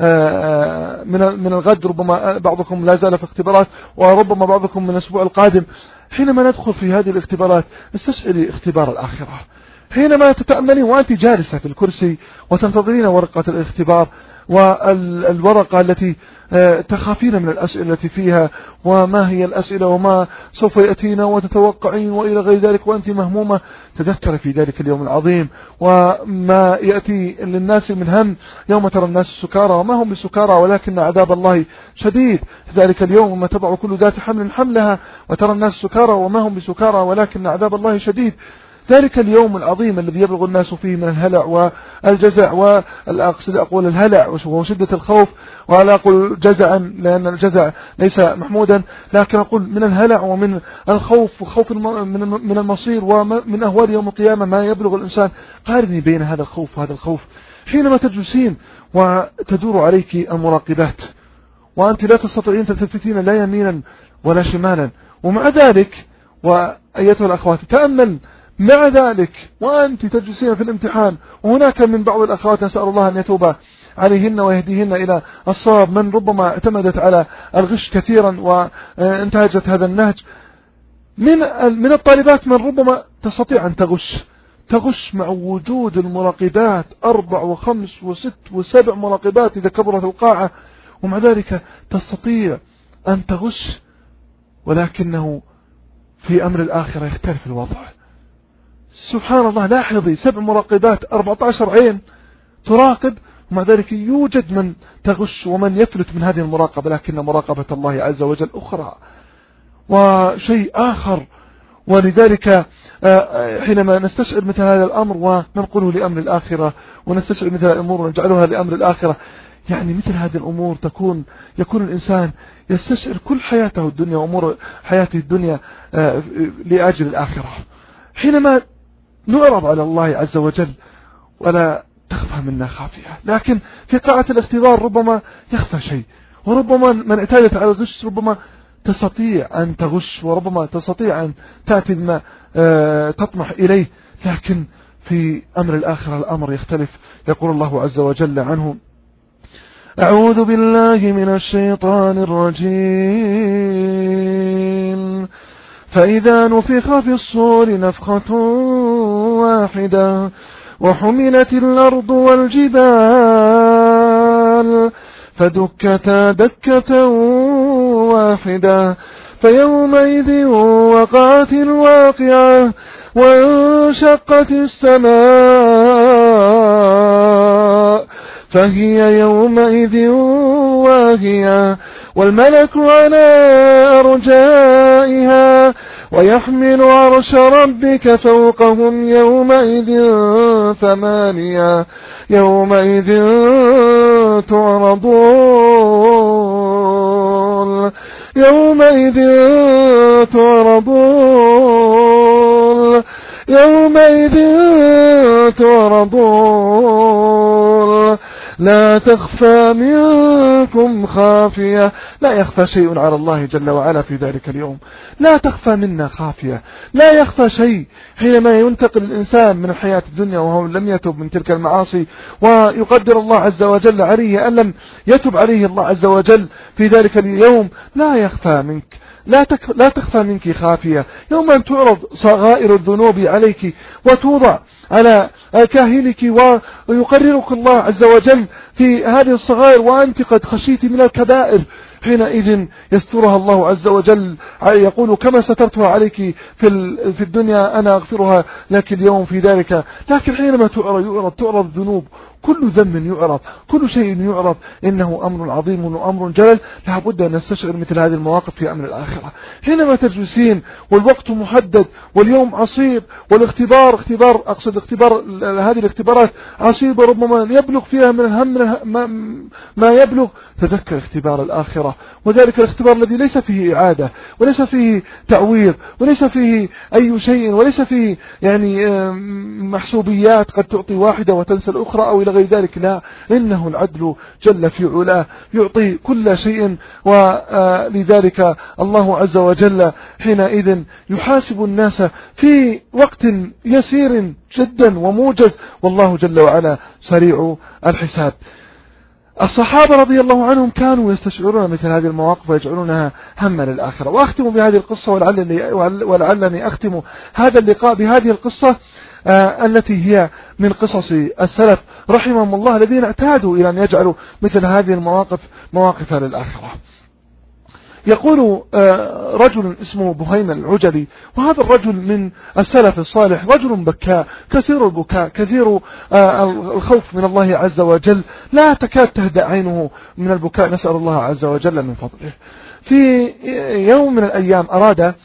من الغد. ربما بعضكم لا زال في اختبارات، وربما بعضكم من الأسبوع القادم. حينما ندخل في هذه الاختبارات استشعري اختبار الآخرة. حينما تتأملين وأنت جالسة في الكرسي وتنتظرين ورقة الاختبار والورقة التي تخافين من الأسئلة التي فيها، وما هي الأسئلة وما سوف يأتينا، وتتوقعين وإلى غير ذلك، وأنت مهمومة. تذكر في ذلك اليوم العظيم وما يأتي للناس من هم، يوم ترى الناس سكارى وما هم بسكارى ولكن عذاب الله شديد. ذلك اليوم ما تضع كل ذات حمل حملها، وترى الناس سكارى وما هم بسكارى ولكن عذاب الله شديد. ذلك اليوم العظيم الذي يبلغ الناس فيه من الهلع والجزع، والأقصد أقول الهلع وشدة الخوف، ولا أقول جزعا لأن الجزع ليس محمودا، لكن أقول من الهلع ومن الخوف وخوف من المصير ومن أهوال يوم القيامة ما يبلغ الإنسان. قارني بين هذا الخوف وهذا الخوف حينما تجلسين وتدور عليك المراقبات وأنت لا تستطيعين تلتفتين لا يمينا ولا شمالا، ومع ذلك وأيتها الأخوات تأمل مع ذلك وأنت تجلسين في الامتحان، وهناك من بعض الأخوات نسأل الله أن يتوب عليهن ويهديهن إلى الصواب، من ربما اعتمدت على الغش كثيرا وانتهجت هذا النهج. من من الطالبات من ربما تستطيع أن تغش تغش مع وجود المراقبات، أربع وخمس وست وسبع مراقبات إذا كبرت القاعة، ومع ذلك تستطيع أن تغش، ولكنه في أمر الآخرة يختلف الوضع. سبحان الله، لاحظي سبع مراقبات، أربعة عشر عين تراقب، ومع ذلك يوجد من تغش ومن يفلت من هذه المراقبة، لكن مراقبة الله عز وجل أخرى وشيء آخر. ولذلك حينما نستشعر مثل هذا الأمر وننقله لأمر الآخرة، ونستشعر مثل الأمور ونجعلها لأمر الآخرة، يعني مثل هذه الأمور تكون يكون الإنسان يستشعر كل حياته الدنيا وأمور حياته الدنيا لأجل الآخرة. حينما نعرض على الله عز وجل ولا تخفى منا خافية، لكن في قاعة الاختبار ربما يخفى شيء، وربما من اعتادت على الغش ربما تستطيع أن تغش، وربما تستطيع أن تأتي بما تطمح إليه، لكن في أمر الآخرة الأمر يختلف. يقول الله عز وجل عنه: أعوذ بالله من الشيطان الرجيم فإذا نفخ في الصور نفخة واحدة وحملت الأرض والجبال فدكتا دكة واحدة فيومئذ وقعت الواقعة وانشقت السماء فهي يومئذ واهية والملك على أرجائها ويحمل عرش ربك فوقهم يومئذ ثمانية يومئذ تعرضون يومئذ تعرضون يومئذ تعرضون لا تخفى منكم خافية. لا يخفى شيء على الله جل وعلا في ذلك اليوم، لا تخفى منا خافية، لا يخفى شيء حينما ينتقل الإنسان من الحياة الدنيا وهو لم يتب من تلك المعاصي، ويقدر الله عز وجل عليه أن لم يتب عليه الله عز وجل في ذلك اليوم. لا يخفى منك لا, تك... لا تخفى منك خافية. يوم أن تعرض صغائر الذنوب عليك وتوضع على كاهلك ويقررك الله عز وجل في هذه الصغائر وأنت قد خشيت من الكبائر، حينئذ يسترها الله عز وجل، يقول: كما سترتها عليك في في الدنيا أنا أغفرها لك اليوم في ذلك. لكن حينما تعرض يعرض تعرض الذنوب، كل ذنب يعرض، كل شيء يعرض، إنه أمر عظيم وأمر جلل. لابد أن نستشعر مثل هذه المواقف في أمر الآخرة. حينما تجلسين والوقت محدد واليوم عصيب والاختبار اختبار أقصد اختبار هذه الاختبارات عصيبة ربما يبلغ فيها من الهم ما, ما يبلغ، تذكر اختبار الآخرة، وذلك الاختبار الذي ليس فيه إعادة وليس فيه تعويض وليس فيه أي شيء وليس فيه يعني محسوبيات قد تعطي واحدة وتنسى الأخرى أو إلى غير ذلك. لا، إنه العدل جل في علاه يعطي كل شيء، ولذلك الله عز وجل حينئذ يحاسب الناس في وقت يسير جدا وموجز، والله جل وعلا سريع الحساب. الصحابة رضي الله عنهم كانوا يستشعرون مثل هذه المواقف ويجعلونها هما للآخرة. وأختم بهذه القصة ولعلني, ولعلني أختم هذا اللقاء بهذه القصة آه التي هي من قصص السلف رحمهم الله الذين اعتادوا إلى أن يجعلوا مثل هذه المواقف مواقف للآخرة. يقول آه رجل اسمه بهيم العجلي، وهذا الرجل من السلف الصالح، رجل بكاء كثير البكاء كثير آه الخوف من الله عز وجل، لا تكاد تهدأ عينه من البكاء، نسأل الله عز وجل من فضله. في يوم من الأيام أراد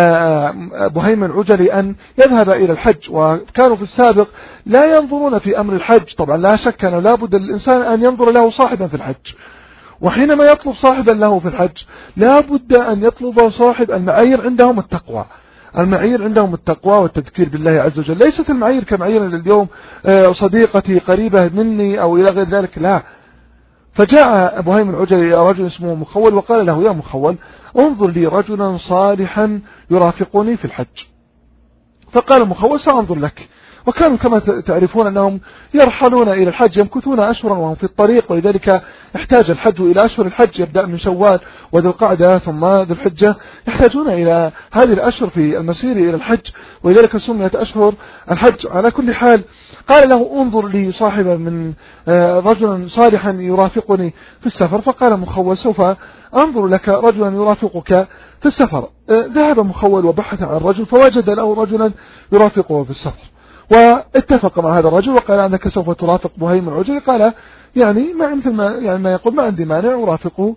بهيم العجلي أن يذهب إلى الحج، وكانوا في السابق لا ينظرون في أمر الحج، طبعا لا شك أنه لا بد للإنسان أن ينظر له صاحبا في الحج، وحينما يطلب صاحبا له في الحج لا بد أن يطلب صاحب المعايير عندهم التقوى. المعايير عندهم التقوى والتذكير بالله عز وجل، ليست المعايير كمعايير اليوم صديقتي قريبة مني أو إلى غير ذلك، لا. فجاء بهيم العجلي إلى رجل اسمه مخول وقال له: يا مخول، انظر لي رجلا صالحا يرافقني في الحج. فقال مخول: سأنظر لك. وكانوا كما تعرفون أنهم يرحلون إلى الحج، يمكثون أشهرا وهم في الطريق، ولذلك احتاج الحج إلى أشهر الحج، يبدأ من شوال وذو القعدة ثم ذو الحجة، يحتاجون إلى هذه الأشهر في المسير إلى الحج، ولذلك سميت أشهر الحج. على كل حال قال له: انظر لي صاحبا من رجلا صالحا يرافقني في السفر. فقال مخول: سوف أنظر لك رجلا يرافقك في السفر. ذهب مخول وبحث عن الرجل فوجد له رجلا يرافقه في السفر، واتفق مع هذا الرجل وقال: أنك سوف ترافق بهيم العجلي؟ قال: يعني ما مثل ما يعني ما يقول ما عندي مانع أرافقه.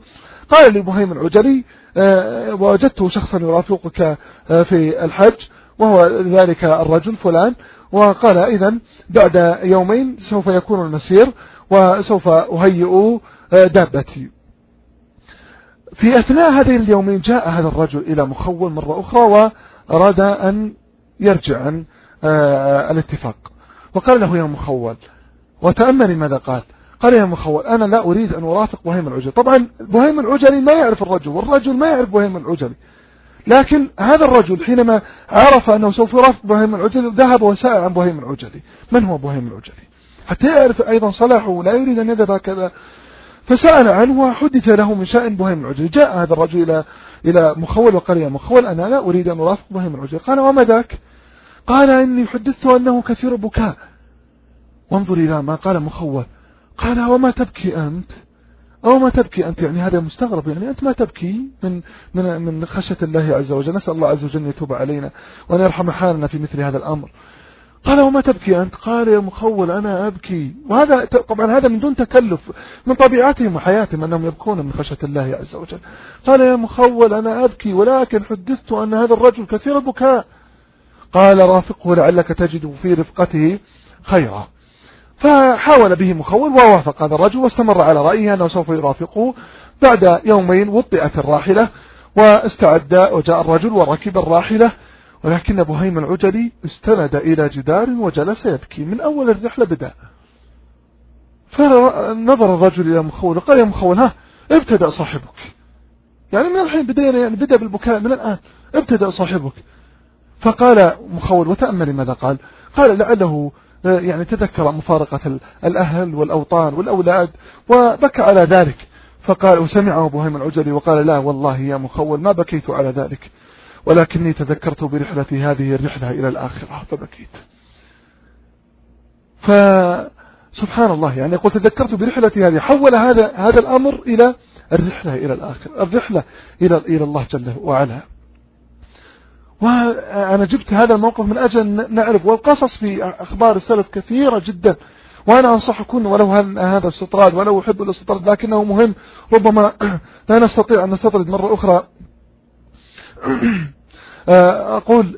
قال لي بهيم العجلي وجدت شخصا يرافقك في الحج وهو ذلك الرجل فلان، وقال إذن بعد يومين سوف يكون المسير وسوف أهيئ دابتي. في أثناء هذه اليومين جاء هذا الرجل إلى مخول مرة أخرى وأراد أن يرجع عن الاتفاق، وقال له يا مخول، وتأمل ماذا قال. قال يا مخول أنا لا أريد أن أرافق بهيم العجلي. طبعا بهيم العجلي ما يعرف الرجل والرجل ما يعرف بهيم العجلي، لكن هذا الرجل حينما عرف أنه سوف يرافق بهيم العجلي ذهب وسأل عن بهيم العجلي من هو بهيم العجلي حتى يعرف أيضا صلاحه ولا يريد أن يذهب هكذا. فسأل عنه وحدث له من شأن بهيم العجلي. جاء هذا الرجل إلى إلى مخول وقال يا مخول أنا لا أريد أن أرافق بهيم العجلي. قال وما ذاك؟ قال إني حدثته أنه كثير بكاء. وانظر إلى ما قال مخول، قال وما تبكي أنت؟ أو ما تبكي أنت؟ يعني هذا مستغرب، يعني أنت ما تبكي من من من خشية الله عز وجل. نسأل الله عز وجل يتوب علينا وأن يرحم حالنا في مثل هذا الأمر. قال وما تبكي أنت؟ قال يا مخول أنا أبكي. وهذا طبعا هذا من دون تكلف، من طبيعتهم وحياتهم أنهم يبكون من خشية الله عز وجل. قال يا مخول أنا أبكي ولكن حدثت أن هذا الرجل كثير البكاء. قال رافقه لعلك تجد في رفقته خيرا. فحاول به مخول ووافق هذا الرجل واستمر على رأيه أنه سوف يرافقه. بعد يومين وطئت الراحلة واستعد وجاء الرجل وركب الراحلة، ولكن بهيم العجلي استند إلى جدار وجلس يبكي من أول الرحلة بدأ. فنظر الرجل إلى مخول وقال يا مخول ها ابتدأ صاحبك، يعني من الحين بدأنا يعني بدأ بالبكاء من الآن، ابتدأ صاحبك. فقال مخول وتأمل ماذا قال. قال لعله يعني تذكر مفارقة الأهل والأوطان والأولاد وبكى على ذلك. فقال وسمعه بهيم العجلي وقال لا والله يا مخول ما بكيت على ذلك، ولكني تذكرت برحلتي هذه الرحلة إلى الآخرة فبكيت. فسبحان الله يعني يقول تذكرت برحلتي هذه، حول هذا هذا الأمر إلى الرحلة إلى الآخرة، الرحلة إلى إلى الله جل وعلا. وأنا جبت هذا الموقف من أجل نعرف، والقصص في أخبار السلف كثيرة جدا، وأنا أنصحكم ولو هذا استطراد ولو أحب الاستطراد لكنه مهم، ربما لا نستطيع أن نستطرد مرة أخرى. أقول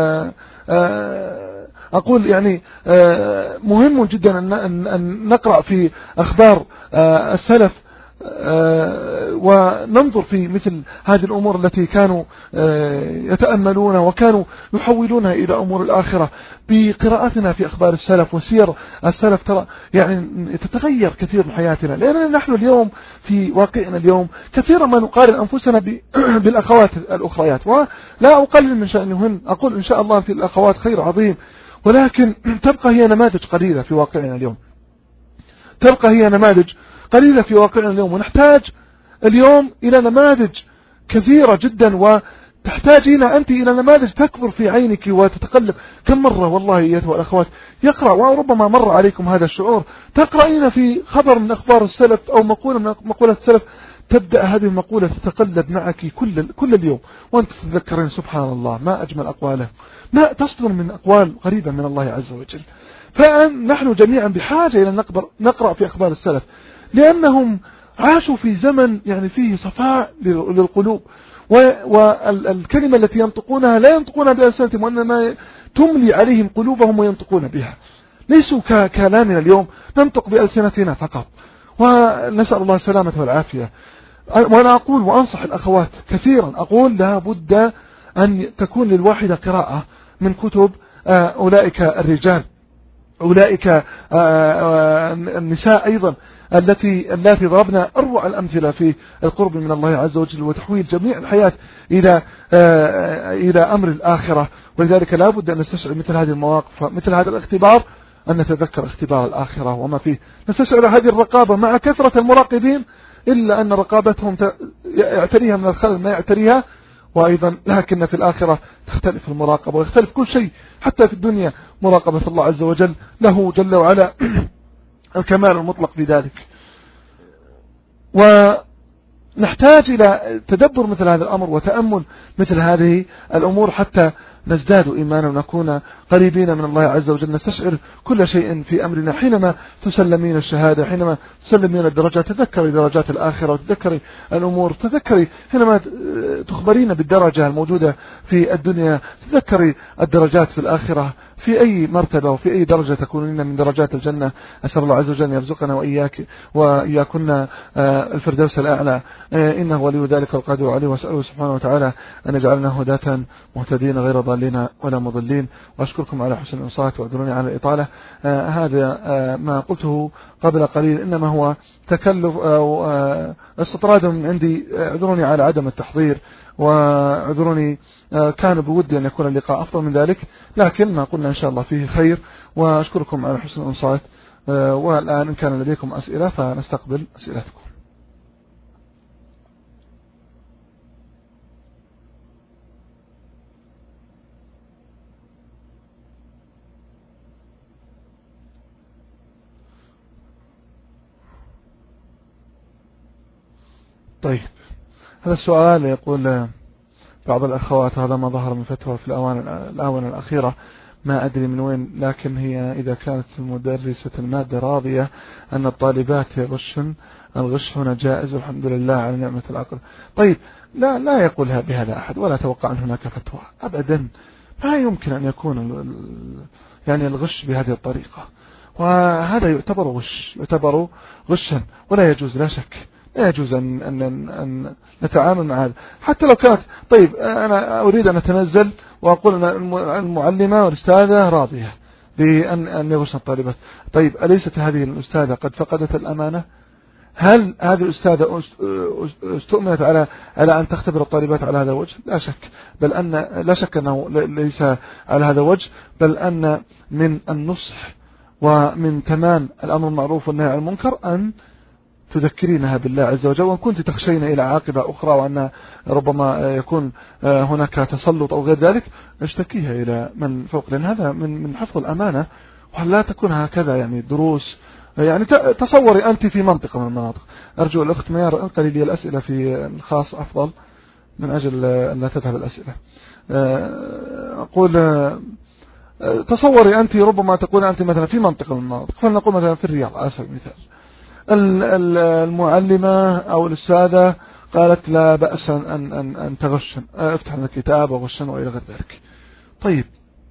أقول يعني مهم جدا أن نقرأ في أخبار السلف وننظر في مثل هذه الأمور التي كانوا يتأملون وكانوا يحولونها إلى أمور الآخرة. بقراءتنا في أخبار السلف وسير السلف ترى يعني تتغير كثير من حياتنا، لأننا نحن اليوم في واقعنا اليوم كثيرا ما نقارن أنفسنا بالأخوات الأخريات، ولا أقلل من شأنهن، أقول إن شاء الله في الأخوات خير عظيم، ولكن تبقى هي نماذج قليلة في واقعنا اليوم، تبقى هي نماذج قليلة في واقعنا اليوم، ونحتاج اليوم إلى نماذج كثيرة جدا، وتحتاج هنا أنت إلى نماذج تكبر في عينك وتتقلب. كم مرة والله أيها الأخوات يقرأ، وربما مر عليكم هذا الشعور، تقرأين في خبر من أخبار السلف أو مقولة من مقولة السلف، تبدأ هذه المقولة تتقلب معك كل كل اليوم وأنت تتذكرين سبحان الله ما أجمل أقواله، ما تصدر من أقوال قريبة من الله عز وجل. فنحن جميعا بحاجة إلى نقرأ في أخبار السلف، لأنهم عاشوا في زمن يعني فيه صفاء للقلوب، والكلمة التي ينطقونها لا ينطقونها بألسنتهم، وإنما تملي عليهم قلوبهم وينطقون بها، ليسوا ككلامنا اليوم ننطق بألسنتنا فقط، ونسأل الله السلامة والعافية. وأنا أقول وأنصح الأخوات كثيرا، أقول لا بد أن تكون للواحدة قراءة من كتب أولئك الرجال، أولئك النساء أيضا التي التي ضربنا أروع الأمثلة في القرب من الله عز وجل وتحويل جميع الحياة إلى إلى أمر الآخرة. ولذلك لا بد أن نستشعر مثل هذه المواقف، مثل هذا الاختبار، أن نتذكر اختبار الآخرة وما فيه، نستشعر هذه الرقابة مع كثرة المراقبين، إلا أن رقابتهم يعتريها من الخلل ما يعتريها، وأيضا لكن في الآخرة تختلف المراقبة ويختلف كل شيء، حتى في الدنيا مراقبة الله عز وجل له جل وعلا الكمال المطلق في ذلك. ونحتاج إلى تدبر مثل هذا الأمر وتأمل مثل هذه الأمور حتى نزداد إيمانا ونكون قريبين من الله عز وجل، نستشعر كل شيء في أمرنا. حينما تسلمين الشهادة، حينما تسلمين الدرجات، تذكري درجات الآخرة وتذكري الأمور، تذكري حينما تخبرين بالدرجة الموجودة في الدنيا، تذكري الدرجات في الآخرة في أي مرتبة وفي أي درجة تكونين من درجات الجنة. أسأل الله عز وجل أن يرزقنا وإياك وإياكن الفردوس الأعلى، إنه ولي ذلك والقادر عليه. وأسأله سبحانه وتعالى أن يجعلنا هداة مهتدين غير ضالين ولا مضلين. وأشكركم على حسن الإنصات وأعذروني على الإطالة. آه هذا آه ما قلته قبل قليل إنما هو تكلف أو آه استطراد عندي. اعذروني على عدم التحضير، واعذروني آه كان بودي أن يكون اللقاء أفضل من ذلك، لكن ما قلنا إن شاء الله فيه خير. وأشكركم على حسن الإنصات. آه والآن إن كان لديكم أسئلة فنستقبل أسئلتكم. طيب، هذا السؤال يقول بعض الأخوات: هذا ما ظهر من فتوى في الآونة الأخيرة، ما أدري من وين، لكن هي إذا كانت مدرسة المادة راضية أن الطالبات يغشن، الغش هنا جائز والحمد لله على نعمة العقل. طيب، لا لا يقولها بهذا أحد، ولا توقع أن هناك فتوى أبدا. ما يمكن أن يكون يعني الغش بهذه الطريقة، وهذا يعتبر غش، يعتبر غشا ولا يجوز، لا شك لا يجوز أن, أن, أن نتعامل مع هذا حتى لو كانت. طيب، أنا أريد أن أتنزل وأقول أن المعلمة والأستاذة راضية بأن أن يغشن الطالبات. طيب، أليست هذه الأستاذة قد فقدت الأمانة؟ هل هذه الأستاذة استؤمنت على على أن تختبر الطالبات على هذا الوجه؟ لا شك، بل أن لا شك أنه ليس على هذا الوجه، بل أن من النصح ومن تمام الأمر المعروف والنهي عن المنكر أن تذكرينها بالله عز وجل، وإن كنت تخشين إلى عاقبة أخرى وأن ربما يكون هناك تسلط أو غير ذلك، اشتكيها إلى من فوق، لأن هذا من من حفظ الأمانة. ولا تكون هكذا يعني دروس. يعني تصوري أنت في منطقة من المناطق، أرجو الأخت ميار انقلي لي الأسئلة في الخاص أفضل من أجل أن لا تذهب الأسئلة. أقول تصوري أنت ربما تكون أنت مثلا في منطقة من المناطق، فلنقول مثلا في الرياض على سبيل المثال، المعلمة أو الأستاذة قالت لا بأس أن, أن, أن تغشن، افتح الكتاب وغشن وإلى غير ذلك. طيب،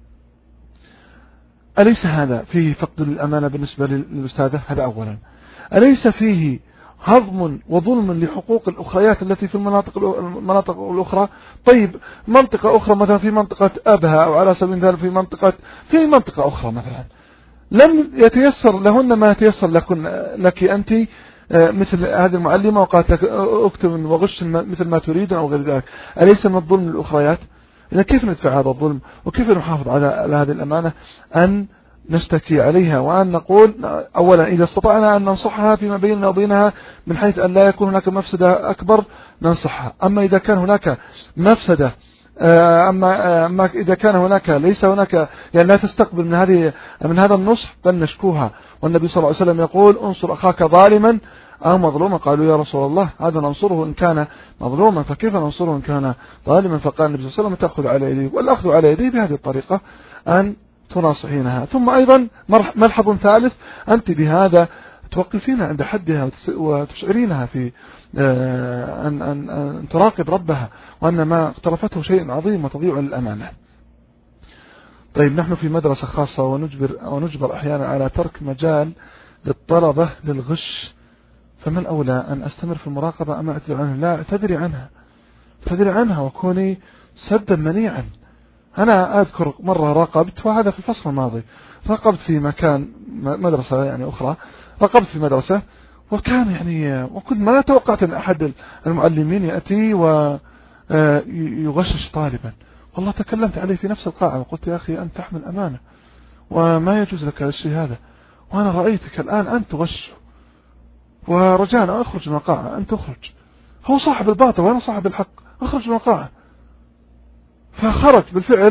أليس هذا فيه فقد الأمانة بالنسبة للأستاذة؟ هذا أولا. أليس فيه هضم وظلم لحقوق الأخريات التي في المناطق المناطق الأخرى؟ طيب، منطقة أخرى مثلا في منطقة أبها، أو على سبيل المثال في منطقة في منطقة أخرى مثلا لم يتيسر لهن ما يتيسر لكن لك أنت مثل هذه المعلمة، وقالت لك اكتب وغش مثل ما تريد أو غير ذلك. أليس من الظلم للأخريات؟ إذا كيف ندفع هذا الظلم وكيف نحافظ على هذه الأمانة؟ أن نشتكي عليها، وأن نقول أولا إذا استطعنا أن ننصحها فيما بيننا وبينها من حيث أن لا يكون هناك مفسدة أكبر ننصحها. أما إذا كان هناك مفسدة، أما أما إذا كان هناك ليس هناك يعني لا تستقبل من هذه من هذا النصح بل نشكوها. والنبي صلى الله عليه وسلم يقول: انصر أخاك ظالما أو مظلوما. قالوا: يا رسول الله، هذا ننصره إن كان مظلوما، فكيف ننصره إن كان ظالما؟ فقال النبي صلى الله عليه وسلم: تأخذ على يديه. والأخذ على يديه بهذه الطريقة أن تناصحينها. ثم أيضا ملحظ ثالث، أنت بهذا توقفينها عند حدها وتشعرينها في أن, أن, أن تراقب ربها، وأن ما اقترفته شيء عظيم وتضيع للأمانة. طيب، نحن في مدرسة خاصة ونجبر, ونجبر أحيانا على ترك مجال للطلبة للغش، فمن أولى أن أستمر في المراقبة أم أعتذر عنها؟ لا، اعتذري عنها، اعتذري عنها وكوني سدا منيعا. أنا أذكر مرة راقبت، وهذا في الفصل الماضي، راقبت في مكان مدرسة يعني أخرى، راقبت في مدرسة، وكان يعني وكنت ما توقعت أن أحد المعلمين يأتي ويغشش طالبا. والله تكلمت عليه في نفس القاعة وقلت: يا أخي، أنت تحمل أمانة وما يجوز لك هذا الشيء هذا، وأنا رأيتك الآن أنت تغش، ورجعنا أخرج من القاعة، أنت أخرج. هو صاحب الباطل وأنا صاحب الحق، أخرج من القاعة. فخرج بالفعل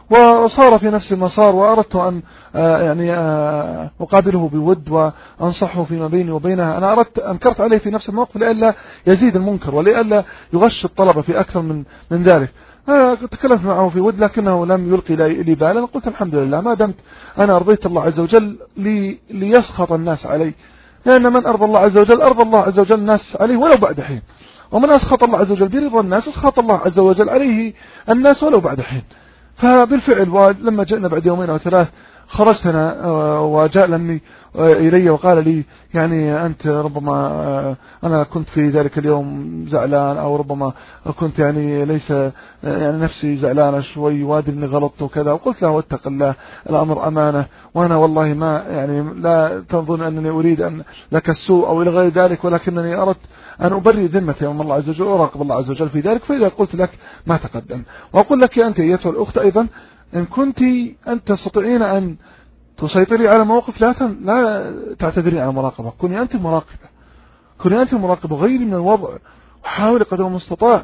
وصار في نفس المسار، وأردت أن يعني أقابله بود وأنصحه فيما بيني وبينها. أنا أردت أنكرت عليه في نفس الموقف لئلا يزيد المنكر ولئلا يغش الطلبة في أكثر من من ذلك. تكلمت معه في ود لكنه لم يلقي لي بالا. قلت الحمد لله ما دمت أنا أرضيت الله عز وجل لي ليسخط الناس علي، لأن من أرضى الله عز وجل أرضى الله عز وجل الناس عليه ولو بعد حين، ومن أسخط الله عز وجل برضا الناس أسخط الله عز وجل عليه الناس ولو بعد حين. فبالفعل ولما جئنا بعد يومين أو ثلاث خرجت أنا وجاء لمي إلي وقال لي يعني أنت ربما أنا كنت في ذلك اليوم زعلان، أو ربما كنت يعني ليس يعني نفسي زعلانة شوي وادري أني غلطت وكذا. وقلت له واتق الله الأمر أمانة، وأنا والله ما يعني لا تظن أنني أريد أن لك السوء أو إلى غير ذلك، ولكنني أردت أن أبرئ ذمتي يوم الله عز وجل وأراقب الله عز وجل في ذلك. فإذا قلت لك ما تقدم، وأقول لك أنت أيتها الأخت أيضا إن كنت أنت تستطيعين أن تسيطري على موقف لا لا تعتذرين عن المراقبة، كوني أنت المراقبة، كوني أنت المراقبة غيري من الوضع، وحاولي قدر المستطاع.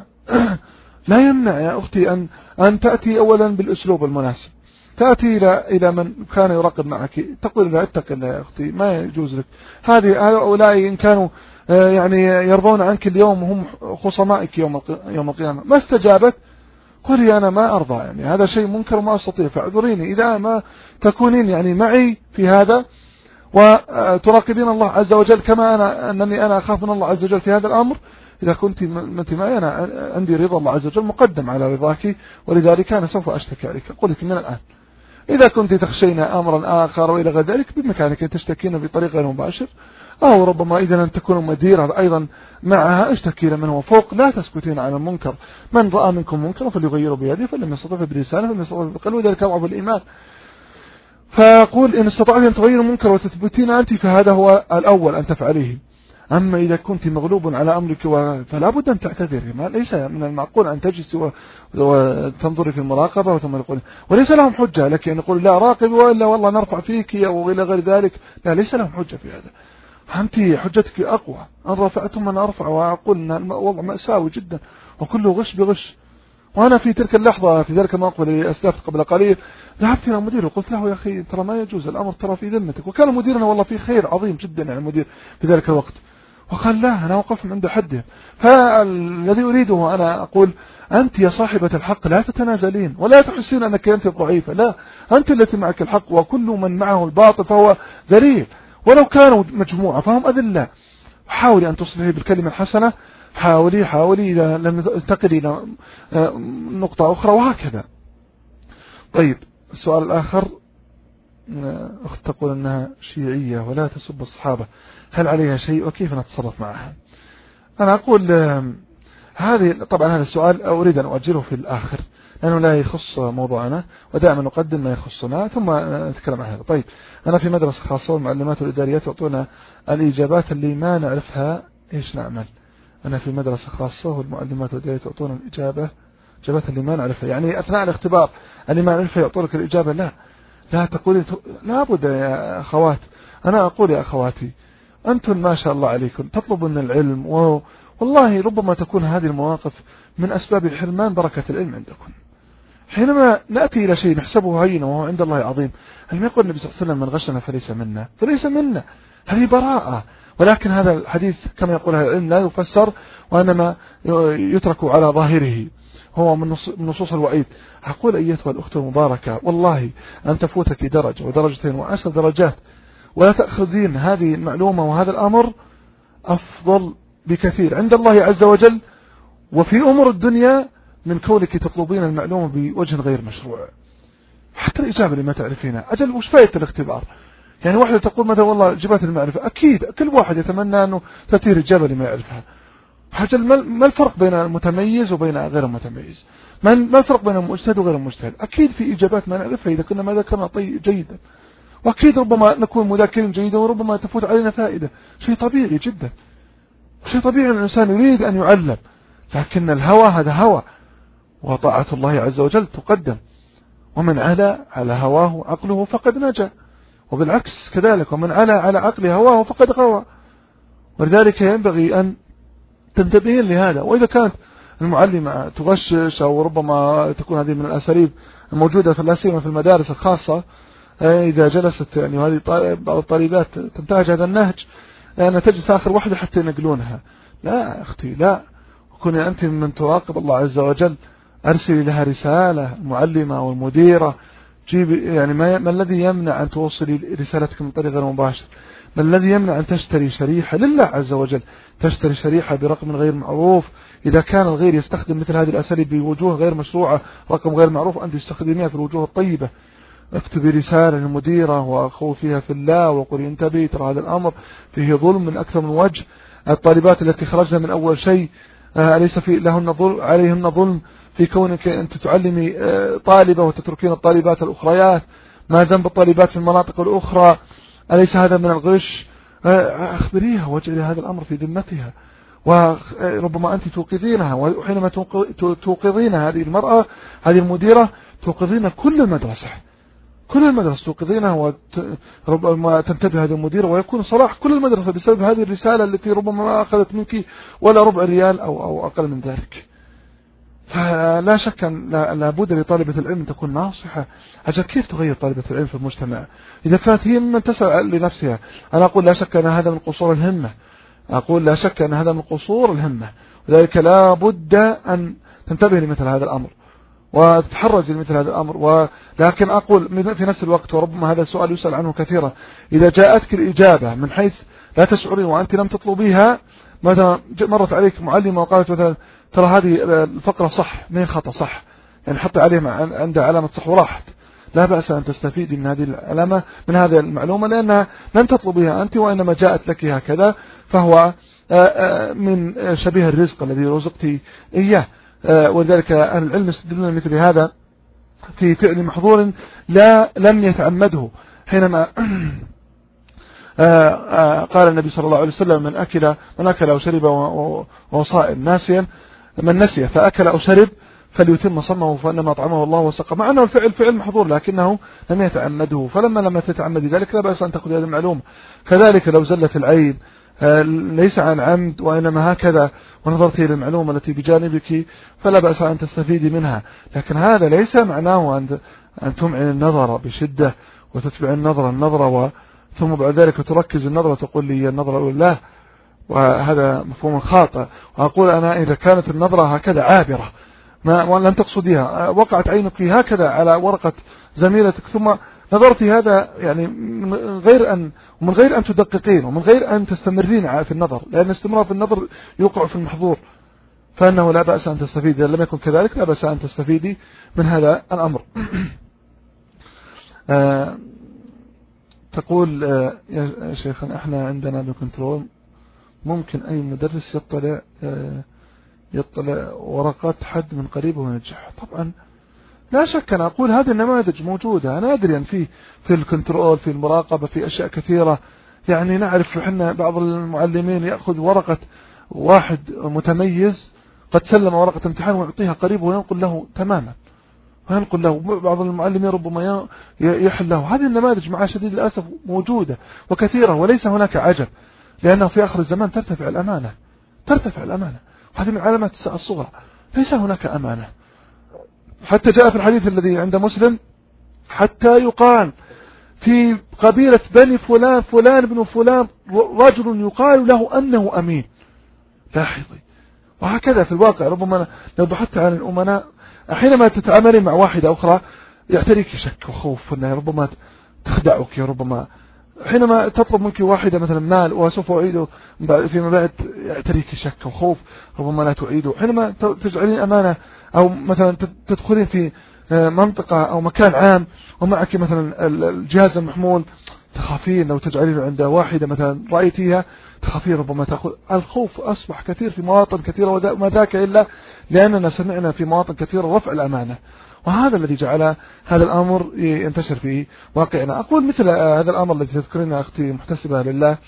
لا يمنع يا أختي أن أن تأتي أولا بالأسلوب المناسب، تأتي إلى إلى من كان يراقب معك تقول لا اتق الله يا أختي ما يجوز لك، هذه هؤلاء إن كانوا يعني يرضون عنك اليوم هم خصمائك يوم يوم القيامة. ما استجابت قولي أنا ما أرضى، يعني هذا شيء منكر وما أستطيع، فاعذريني إذا ما تكونين يعني معي في هذا وتراقبين الله عز وجل كما أنا أنني أنا أخاف من الله عز وجل في هذا الأمر. إذا كنت أنت معي أنا عندي رضا الله عز وجل مقدم على رضاك، ولذلك أنا سوف أشتكي عليك. أقول لك من الآن إذا كنت تخشين أمرا آخر وإلى غير ذلك بإمكانك أن تشتكين بطريقة غير مباشر، أو ربما إذا أن تكون مديرا أيضا معها اشتكي من هو فوق، لا تسكتين عن المنكر. من رأى منكم منكرا فليغيره بيده، فلم يستطع بلسانه فلم يستطع بقلبه، وذلك أضعف الإيمان. فأقول إن استطعت أن تغير المنكر وتثبتين أنت فهذا هو الأول أن تفعليه. أما إذا كنت مغلوب على أمرك فلا بد أن تعتذري، ما ليس من المعقول أن تجلس وتنظري في المراقبة وثم يقول وليس لهم حجة لك أن يقول لا راقب وإلا والله نرفع فيك أو إلى غير ذلك، لا ليس لهم حجة في هذا. أنت حجتك أقوى، أن رفعتم أن أرفع، وأقول أن الوضع مأساوي جدا وكله غش بغش. وأنا في تلك اللحظة في ذلك الموقف اللي أسلفت قبل قليل ذهبت إلى المدير وقلت له يا أخي ترى ما يجوز الأمر، ترى في ذمتك. وكان مديرنا والله في خير عظيم جدا يعني المدير في ذلك الوقت، وقال لا أنا وقف عند حده. فالذي أريده أنا أقول أنت يا صاحبة الحق لا تتنازلين ولا تحسين أنك أنت الضعيفة، لا أنت التي معك الحق، وكل من معه الباطل فهو ذليل ولو كانوا مجموعة فهم أذلاء. حاولي أن تصلحي بالكلمة الحسنة، حاولي حاولي إذا لم تنتقلي إلى نقطة أخرى وهكذا. طيب السؤال الآخر أخت تقول أنها شيعية ولا تسب الصحابة، هل عليها شيء وكيف نتصرف معها؟ أنا أقول هذه طبعا هذا السؤال أريد أن أؤجله في الآخر لأنه لا يخص موضوعنا، ودائما نقدم ما يخصنا ثم نتكلم عن هذا. طيب أنا في مدرسة خاصة والمعلمات والإداريات يعطونا الإجابات اللي ما نعرفها إيش نعمل؟ أنا في مدرسة خاصة والمعلمات والإداريات يعطونا الإجابة إجابات اللي ما نعرفها، يعني أثناء الاختبار اللي ما نعرفها يعطونك الإجابة. لا لا تقولي لا بد يا أخوات، أنا أقول يا أخواتي أنتم ما شاء الله عليكم تطلبون العلم، والله ربما تكون هذه المواقف من أسباب الحرمان بركة العلم عندكم. حينما نأتي إلى شيء نحسبه هينا وهو عند الله عظيم، هل يقول النبي صلى الله عليه وسلم من غشنا فليس منا فليس منا، هذه براءة. ولكن هذا الحديث كما يقول العلم لا يفسر وإنما يترك على ظاهره، هو من نصوص الوعيد. أقول أيتها الأخت المباركة والله أن تفوتك درجة ودرجتين وعشر درجات ولا تأخذين هذه المعلومة وهذا الأمر أفضل بكثير عند الله عز وجل وفي أمور الدنيا من كونك تطلبين المعلومة بوجه غير مشروع. حتى الإجابة لما تعرفينها أجل وش فايدة الاختبار؟ يعني واحدة تقول مثلا والله جبت المعرفة، أكيد كل واحد يتمنى أنه تأتيه إجابة لما يعرفها. أجل ما الفرق بين المتميز وبين غير المتميز؟ ما الفرق بين المجتهد وغير المجتهد؟ أكيد في إجابات ما نعرفها إذا كنا ما ذكرنا طيب جيدا، وأكيد ربما نكون مذاكرين جيدا وربما تفوت علينا فائدة، شيء طبيعي جدا، شيء طبيعي أن الإنسان يريد أن يعلم، لكن الهوى هذا هوى وطاعة الله عز وجل تقدم، ومن علا على هواه عقله فقد نجا، وبالعكس كذلك ومن علا على عقله هواه فقد غوى. ولذلك ينبغي أن تنتبهين لهذا. وإذا كانت المعلمة تغشش أو ربما تكون هذه من الأساليب الموجودة في لا سيما في المدارس الخاصة، إذا جلست يعني وهذه بعض الطالبات تنتهج هذا النهج، أن تجلس آخر واحدة حتى ينقلونها. لا أختي، لا، كوني أنت من تراقب الله عز وجل، أرسلي لها رسالة، المعلمة والمديرة، جيبي يعني ما, ما الذي يمنع أن توصلي رسالتك من طريق غير مباشر؟ ما الذي يمنع أن تشتري شريحة لله عز وجل، تشتري شريحة برقم غير معروف؟ إذا كان الغير يستخدم مثل هذه الأساليب بوجوه غير مشروعة، رقم غير معروف، أنت تستخدميها في الوجوه الطيبة. اكتبي رسالة للمديرة وأخوفيها في الله وقولي انتبهي، ترى هذا الأمر فيه ظلم من أكثر من وجه. الطالبات التي خرجنا من أول شيء أليس في لهن ظلم، عليهن ظلم في كونك أنت تعلمي طالبة وتتركين الطالبات الأخريات؟ ما ذنب الطالبات في المناطق الأخرى؟ أليس هذا من الغش؟ أخبريها واجعلي هذا الأمر في ذمتها، وربما أنت توقظينها، وحينما توقظين هذه المرأة هذه المديرة توقظين كل المدرسة، كل المدرسة توقظينها، وربما تنتبه هذه المديرة ويكون صلاح كل المدرسة بسبب هذه الرسالة التي ربما ما أخذت منك ولا ربع ريال أو, أو أقل من ذلك. فلا شك أن لابد لطالبة العلم تكون ناصحة. أجل كيف تغير طالبة العلم في المجتمع إذا كانت هي ممن تسعى لنفسها؟ أنا أقول لا شك أن هذا من قصور الهمة، أقول لا شك أن هذا من قصور الهمة، وذلك لا بد أن تنتبه لمثل هذا الأمر وتتحرز لمثل هذا الأمر. ولكن أقول في نفس الوقت، وربما هذا السؤال يسأل عنه كثيرا، إذا جاءتك الإجابة من حيث لا تشعرين وأنت لم تطلبيها، مثلا مرت عليك معلمة وقالت مثلا ترى هذه الفقرة صح من خطأ صح، يعني حط عليها عندها علامة صح وراحت، لا بأس أن تستفيدي من هذه العلامة من هذه المعلومة، لأنها لم تطلبيها أنت وإنما جاءت لك هكذا، فهو من شبيه الرزق الذي رزقتي إياه. ولذلك أهل العلم يستدلون مثل هذا في فعل محظور لا لم يتعمده، حينما قال النبي صلى الله عليه وسلم من أكل من أكل أو شرب وهو صائم ناسيا، من نسي فأكل أو شرب فليتم صومه فإنما أطعمه الله وسقى، مع أنه الفعل فعل محظور لكنه لم يتعمده، فلما لم تتعمد ذلك لا بأس أن تأخذ هذه المعلومة. كذلك لو زلت العين ليس عن عمد وإنما هكذا ونظرت إلى المعلومة التي بجانبك فلا بأس أن تستفيدي منها، لكن هذا ليس معناه أن أن تمعن النظر بشدة وتتبع النظرة النظرة و ثم بعد ذلك تركز النظرة وتقول لي النظرة لله، وهذا مفهوم خاطئ. وأقول أنا إذا كانت النظرة هكذا عابرة ما لم تقصديها، وقعت عينك هكذا على ورقة زميلتك ثم نظرت هذا يعني من غير أن ومن غير أن تدققين ومن غير أن تستمرين في النظر، لأن استمرار في النظر يوقع في المحظور، فأنه لا بأس أن تستفيدي، إذا لم يكن كذلك لا بأس أن تستفيدي من هذا الأمر. آه تقول آه يا شيخنا احنا عندنا بالكنترول ممكن أي مدرس يطلع آه يطلع ورقات حد من قريب وينجح؟ طبعا لا شك. أنا أقول هذه النماذج موجودة، أنا أدري أن في في الكنترول في المراقبة في أشياء كثيرة، يعني نعرف إحنا بعض المعلمين يأخذ ورقة واحد متميز قد سلم ورقة امتحان ويعطيها قريب وينقل له تماما وينقل له، بعض المعلمين ربما يحل له. هذه النماذج مع شديد الأسف موجودة وكثيرة، وليس هناك عجب، لأنه في آخر الزمان ترتفع الأمانة ترتفع الأمانة وهذه من علامات الساعة الصغرى، ليس هناك أمانة. حتى جاء في الحديث الذي عند مسلم حتى يقال في قبيلة بني فلان فلان بن فلان رجل يقال له أنه أمين، لاحظي. وهكذا في الواقع ربما لو بحثت عن الأمناء حينما تتعاملين مع واحدة أخرى يعتريك شك وخوف أنها ربما تخدعك، ربما حينما تطلب منك واحدة مثلا مال وسوف أعيده فيما بعد يعتريك شك وخوف ربما لا تعيده. حينما تجعلين أمانة أو مثلا تدخلين في منطقة أو مكان عام ومعك مثلا الجهاز المحمول تخافين لو تجعلين عند واحدة مثلا رأيتيها تخافين ربما تأخذ. الخوف أصبح كثير في مواطن كثيرة، وما ذاك إلا لأننا سمعنا في مواطن كثيرة رفع الأمانة، وهذا الذي جعل هذا الأمر ينتشر في واقعنا. أقول مثل هذا الأمر الذي تذكرينه أختي محتسبة لله،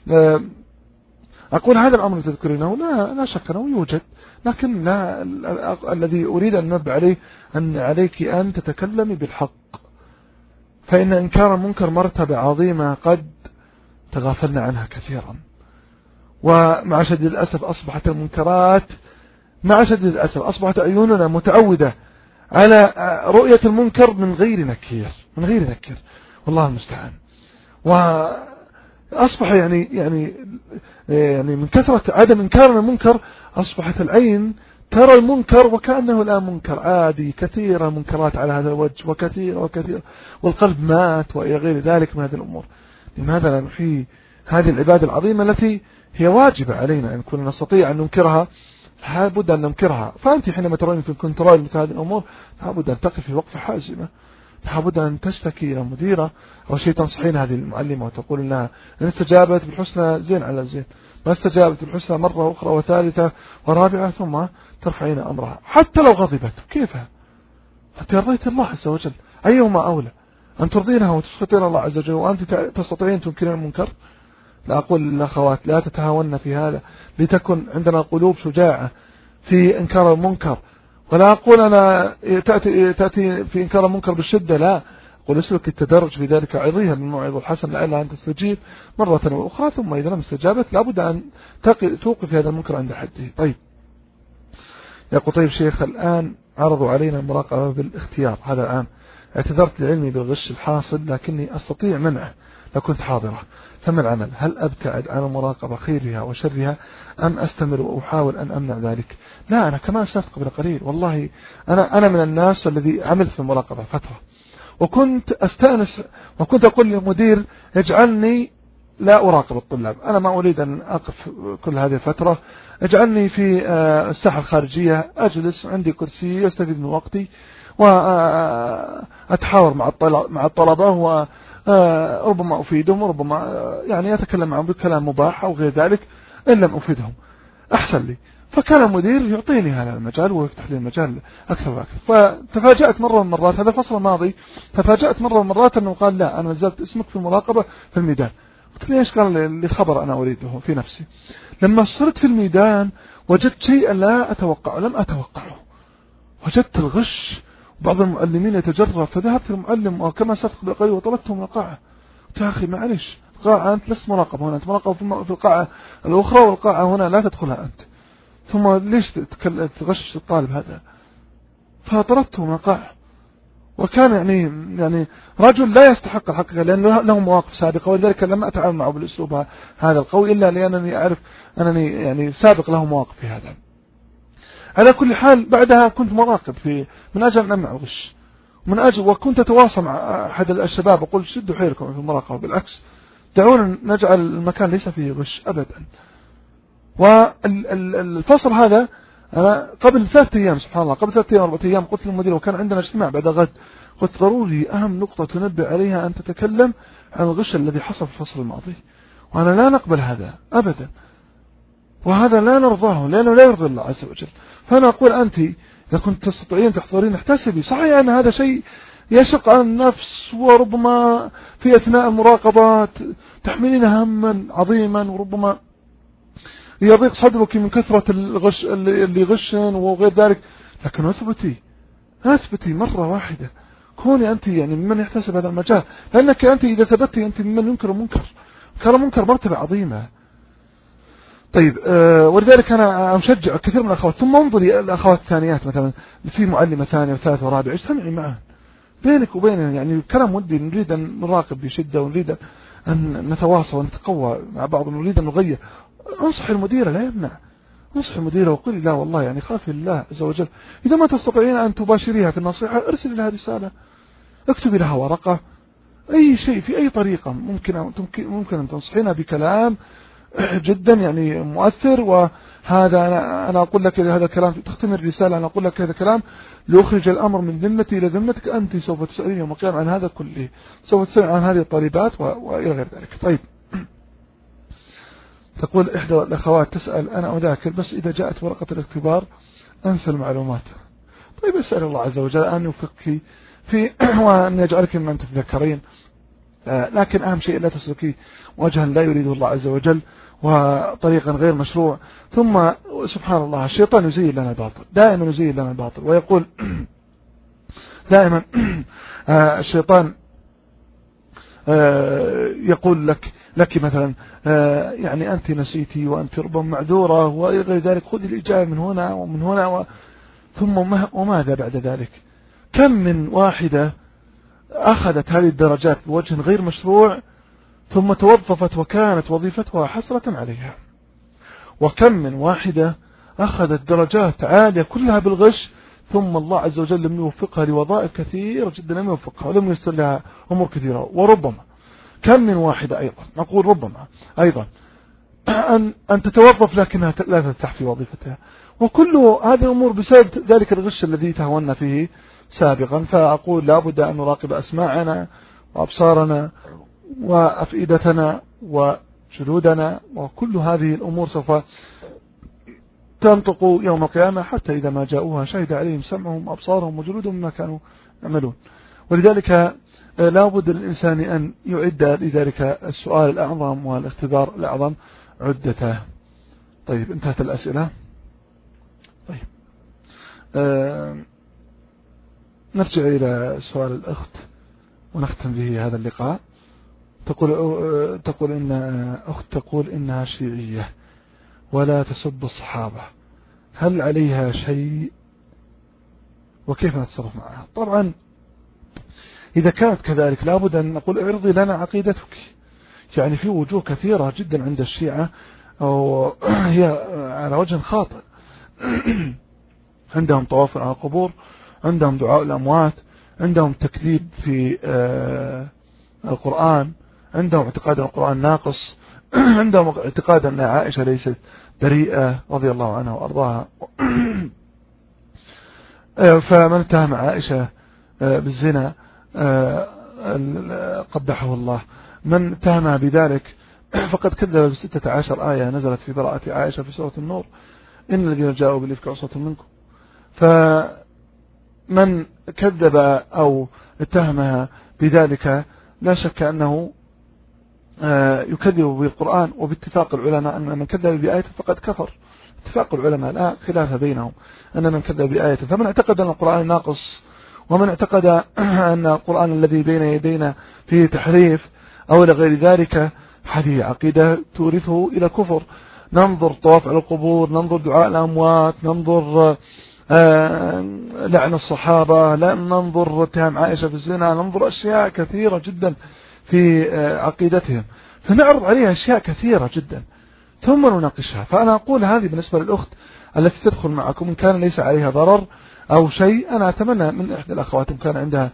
أقول هذا الأمر الذي تذكرينه لا, لا شك أنه يوجد، لكن لا الذي أريد أن ننبه عليه أن عليك أن تتكلمي بالحق، فإن إنكار المنكر مرتبة عظيمة قد تغافلنا عنها كثيرا. ومع شديد الأسف أصبحت المنكرات مع شديد الأسف أصبحت عيوننا متعودة على رؤية المنكر من غير نكير من غير نكير والله المستعان. وأصبح يعني يعني يعني من كثرة عدم إنكار المنكر أصبحت العين ترى المنكر وكأنه الآن منكر عادي. كثيرة منكرات على هذا الوجه وكثير وكثير والقلب مات وإلى غير ذلك من هذه الأمور. لماذا لا نحيي هذه العبادة العظيمة التي هي واجبة علينا أن كنا نستطيع أن ننكرها؟ لابد أن ننكرها. فأنت حينما ترين في الكنترول مثل هذه الأمور لابد أن تقفي وقفة حازمة، لابد أن تشتكي إلى مديرة أو شيء، تنصحين هذه المعلمة وتقول لها إن استجابت بالحسنى زين على زين، ما استجابت بالحسنى مرة أخرى وثالثة ورابعة ثم ترفعين أمرها حتى لو غضبت. كيف أنت رضيت الله عز وجل؟ أيهما أولى أن ترضينها وتسخطين الله عز وجل وأنت تستطيعين تنكرين المنكر؟ لا أقول للأخوات لا تتهاون في هذا، لتكن عندنا قلوب شجاعة في إنكار المنكر. ولا أقول أنا تأتي, تأتي في إنكار المنكر بالشدة، لا أقول اسلك التدرج في ذلك، عظيها بالموعظة الحسن لعلها أن تستجيب مرة وأخرى، ثم إذا لم استجابت لابد أن توقف هذا المنكر عند حده. طيب يقول طيب شيخ الآن عرضوا علينا المراقبة بالاختيار، هذا الآن اعتذرت لعلمي بالغش الحاصل لكني أستطيع منعه لو كنت حاضرة، فما العمل؟ هل أبتعد عن المراقبة خيرها وشرها أم أستمر وأحاول أن أمنع ذلك؟ لا أنا كما أسلفت قبل قليل والله أنا أنا من الناس الذي عملت في المراقبة فترة وكنت أستأنس وكنت أقول للمدير اجعلني لا أراقب الطلاب، أنا ما أريد أن أقف كل هذه الفترة، اجعلني في الساحة الخارجية أجلس عندي كرسي أستفيد من وقتي وأتحاور مع الطلبة و ربما أفيدهم وربما يعني أتكلم معهم بكلام مباح أو غير ذلك، إن لم أفيدهم أحسن لي. فكان المدير يعطيني هذا المجال ويفتح لي المجال أكثر وأكثر. فتفاجأت مرة من المرات، هذا الفصل الماضي تفاجأت مرة من المرات أنه قال لا أنا نزلت اسمك في المراقبة في الميدان. قلت لي إيش؟ قال لي خبر أنا أريده في نفسي. لما صرت في الميدان وجدت شيئا لا أتوقعه، لم أتوقعه، وجدت الغش بعض المعلمين يتجرأ، فذهبت للمعلم وكما سبق بقليل وطلبته من القاعة. قلت يا أخي معلش القاعة أنت لست مراقب هنا، أنت مراقب في القاعة الأخرى والقاعة هنا لا تدخلها أنت، ثم ليش تغش الطالب هذا؟ فطردته من القاعة. وكان يعني يعني رجل لا يستحق الحقيقة لأنه له مواقف سابقة، ولذلك لم أتعامل معه بالأسلوب هذا القوي إلا لأنني أعرف أنني يعني سابق له مواقف في هذا. على كل حال بعدها كنت مراقب في من أجل أن أمنع الغش من أجل، وكنت أتواصل مع أحد الشباب أقول شدوا حيلكم في المراقبة، بالعكس دعونا نجعل المكان ليس فيه غش أبدا. والفصل هذا أنا قبل ثلاثة أيام سبحان الله قبل ثلاثة أيام أربعة أيام قلت للمدير وكان عندنا اجتماع بعد غد، قلت ضروري أهم نقطة تنبه عليها أن تتكلم عن الغش الذي حصل في الفصل الماضي، وأنا لا نقبل هذا أبدا، وهذا لا نرضاه لأنه لا يرضي الله عز وجل. فأنا أقول أنت إذا كنت تستطيعين تحضرين احتسبي، صحيح أن هذا شيء يشق على النفس وربما في أثناء المراقبات تحملين هما عظيما وربما يضيق صدرك من كثرة الغش اللي غشن وغير ذلك، لكن اثبتي اثبتي مرة واحدة، كوني أنت يعني ممن يحتسب هذا المجال، لأنك أنت إذا ثبتي أنت ممن ينكر منكر، كان منكر مرتبة عظيمة. طيب أه ولذلك أنا أشجع كثير من الأخوات، ثم انظري الأخوات الثانيات مثلا في معلمة ثانية وثالثة ورابعة اجتمعي معهن بينك وبيننا، يعني كلام ودي نريد أن نراقب بشدة ونريد أن نتواصل ونتقوى مع بعض ونريد أن نغير، انصح المديرة لا يمنع، انصح المديرة وقل لا والله يعني خافي الله عز وجل، إذا ما تستطيعين أن تباشريها في النصيحة ارسل لها رسالة، اكتبي لها ورقة، أي شيء في أي طريقة ممكن ممكن أن تنصحينها بكلام جدا يعني مؤثر. وهذا أنا, أنا أقول لك هذا الكلام تختم الرسالة، أنا أقول لك هذا الكلام لأخرج الأمر من ذمتي إلى ذمتك، أنت سوف تسألين يوم القيامة عن هذا كله، سوف تسأل عن هذه الطالبات وإلى غير ذلك. طيب تقول إحدى الأخوات تسأل أنا أذاكر بس إذا جاءت ورقة الاختبار أنسى المعلومات. طيب أسأل الله عز وجل أن يوفقك في وأن يجعلك ممن تتذكرين، لكن أهم شيء لا تسلكي وجها لا يريده الله عز وجل وطريقا غير مشروع. ثم سبحان الله الشيطان يزين لنا الباطل، دائما يزين لنا الباطل ويقول دائما الشيطان يقول لك لك مثلا يعني أنت نسيتي وأنت ربما معذورة وغير ذلك، خذي الإجابة من هنا ومن هنا و... ثم وماذا بعد ذلك؟ كم من واحدة أخذت هذه الدرجات بوجه غير مشروع ثم توظفت وكانت وظيفتها حسرة عليها، وكم من واحدة أخذت درجات عالية كلها بالغش ثم الله عز وجل لم يوفقها لوظائف كثيرة جدا، لم يوفقها ولم يسر لها أمور كثيرة. وربما كم من واحدة أيضا، نقول ربما أيضا أن, أن تتوظف لكنها لا ترتاح في وظيفتها، وكل هذه الأمور بسبب ذلك الغش الذي تهونا فيه سابقا. فأقول لابد أن نراقب أسماعنا وأبصارنا وأفئدتنا وجلودنا، وكل هذه الأمور سوف تنطق يوم القيامة، حتى إذا ما جاءوها شهد عليهم سمعهم وأبصارهم وجلودهم ما كانوا يعملون. ولذلك لابد للإنسان أن يعد لذلك السؤال الأعظم والاختبار الأعظم عدته. طيب، انتهت الأسئلة. طيب، آه نرجع إلى سؤال الأخت ونختم به هذا اللقاء. تقول تقول إن أخت تقول إنها شيعية ولا تسب الصحابة، هل عليها شيء وكيف نتصرف معها؟ طبعا إذا كانت كذلك لابد أن نقول اعرضي لنا عقيدتك. يعني في وجوه كثيرة جدا عند الشيعة أو هي على وجه خاطئ. عندهم طواف على القبور، عندهم دعاء الأموات، عندهم تكذيب في القرآن، عندهم اعتقاد القرآن ناقص، عندهم اعتقاد أن عائشة ليست بريئة رضي الله عنها وأرضاها. فمن اتهم عائشة بالزنا قبحه الله، من اتهمها بذلك فقد كذب بستة عشر آية نزلت في براءة عائشة في سورة النور، إن الذين جاءوا بالإفك عصبة منكم. فمن كذب أو اتهمها بذلك لا شك أنه يكذب بالقرآن، وباتفاق العلماء أن من كذب بآية فقد كفر. اتفاق العلماء لا خلاف بينهم أن من كذب بآية، فمن اعتقد أن القرآن ناقص ومن اعتقد أن القرآن الذي بين يدينا فيه تحريف أو إلى غير ذلك، هذه عقيدة تورثه إلى الكفر. ننظر طواف على القبور، ننظر دعاء الأموات، ننظر لعن الصحابة، لا ننظر اتهام عائشة في الزنا، ننظر أشياء كثيرة جدا في عقيدتهم، فنعرض عليها أشياء كثيرة جدا ثم نناقشها. فأنا أقول هذه بالنسبة للأخت التي تدخل معكم إن كان ليس عليها ضرر أو شيء، أنا أتمنى من إحدى الأخوات إن كان عندها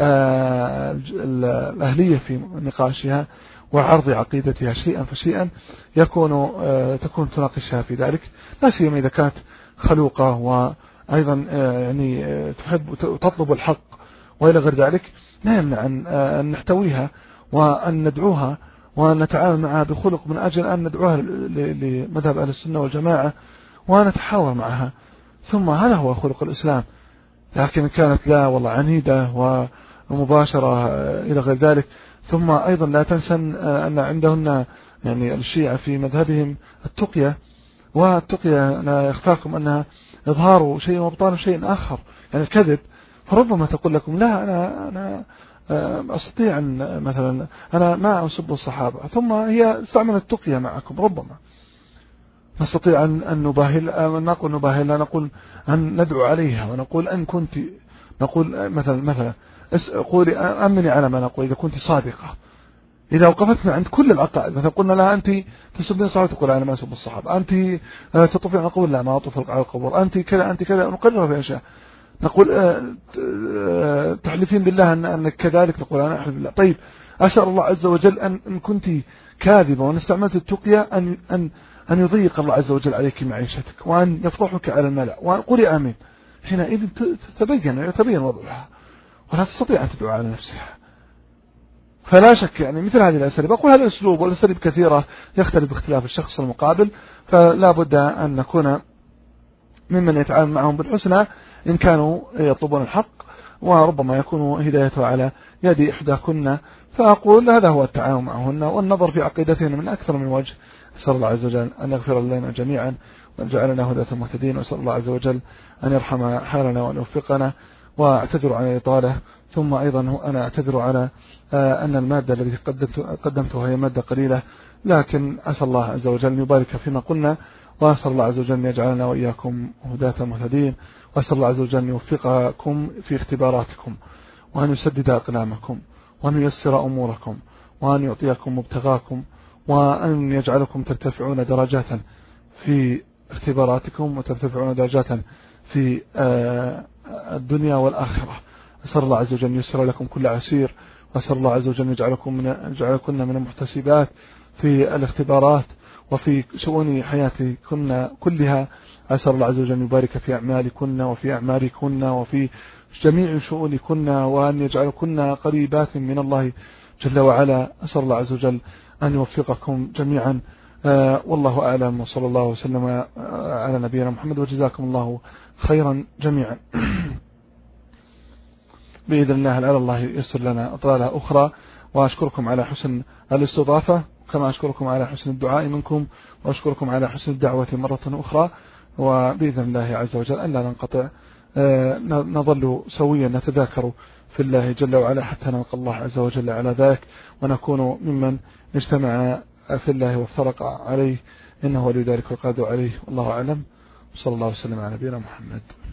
الأهلية في نقاشها وعرض عقيدتها شيئا فشيئا يكون تكون تناقشها في ذلك، لا سيما إذا كانت خلوقة وأيضا يعني تحب تطلب الحق وإلى غير ذلك. لا يمنع أن نحتويها وأن ندعوها وأن نتعامل معها بخلق من أجل أن ندعوها لمذهب أهل السنة والجماعة ونتحاور معها، ثم هذا هو خلق الإسلام. لكن كانت لا والله عنيدة ومباشرة إلى غير ذلك. ثم أيضا لا تنسى أن عندهن يعني الشيعة في مذهبهم التقية، والتقية لا يخفاكم أنها إظهار شيء وابطال شيء آخر، يعني الكذب. فربما تقول لكم لا أنا أنا أستطيع أن مثلا أنا ما أسب الصحابة، ثم هي استعملت التقية معكم. ربما نستطيع أن نباهل، أن نقول نباهل، نقول أن ندعو عليها ونقول أن كنت نقول مثلا مثلا قولي أمني على ما نقول إذا كنت صادقة. إذا وقفتنا عند كل العقائد مثلا قلنا لها أنت تسبين الصحابة، تقول أنا ما أسب الصحابة، أنت تطفي، نقول لا ما أطفي على القبور، أنت كذا أنت كذا، نقرر في أشياء، نقول تحلفين بالله أنك كذلك، نقول أنا أحلف بالله. طيب أسأل الله عز وجل أن إن كنت كاذبة وأن استعملت التقية أن أن أن يضيق الله عز وجل عليك معيشتك وأن يفضحك على الملأ، وقولي آمين. حينئذ تبين يتبين وضعها ولا تستطيع أن تدعو على نفسها. فلا شك يعني مثل هذه الأساليب، أقول هذا الأسلوب والأساليب كثيرة يختلف باختلاف الشخص المقابل، فلا بد أن نكون ممن يتعامل معهم بالحسنى إن كانوا يطلبون الحق، وربما يكون هدايته على يد إحداكن. فأقول هذا هو التعامل معهن والنظر في عقيدتهن من أكثر من وجه. أسأل الله عز وجل أن يغفر لنا جميعا وأن يجعلنا هداة مهتدين، وأسأل الله عز وجل أن يرحم حالنا وأن يوفقنا. وأعتذر عن الإطالة، ثم أيضا أنا أعتذر على أن المادة التي قدمتها هي مادة قليلة، لكن أسأل الله عز وجل أن يبارك فيما قلنا وأسأل الله عز وجل أن يجعلنا وإياكم هداة مهتدين، وأسأل الله عز وجل أن يوفقكم في اختباراتكم، وأن يسدد أقلامكم، وأن ييسر أموركم، وأن يعطيكم مبتغاكم، وأن يجعلكم ترتفعون درجات في اختباراتكم وترتفعون درجات في الدنيا والآخرة. أسأل الله عز وجل أن يسر لكم كل عسير، وأسأل الله عز وجل أن يجعلكم من يجعلكن من المحتسبات في الاختبارات وفي شؤون حياتكن كلها. أسأل الله عز وجل أن يبارك في أعمالكن وفي أعماركن وفي جميع شؤونكن، وأن يجعلكن قريبات من الله جل وعلا. أسأل الله عز وجل أن يوفقكم جميعا، آه والله أعلم، وصلى الله وسلم على نبينا محمد، وجزاكم الله خيرا جميعا. بإذن الله على الله يسر لنا أطلالة أخرى، وأشكركم على حسن الاستضافة، كما أشكركم على حسن الدعاء منكم، وأشكركم على حسن الدعوة مرة أخرى. وبإذن الله عز وجل أن لا ننقطع، آه نظل سويا نتذاكر في الله جل وعلا حتى نلقى الله عز وجل على ذلك، ونكون ممن اجتمع في الله وافترق عليه، إنه ولي ذلك القادر عليه. والله أعلم، صلى الله وسلم على نبينا محمد.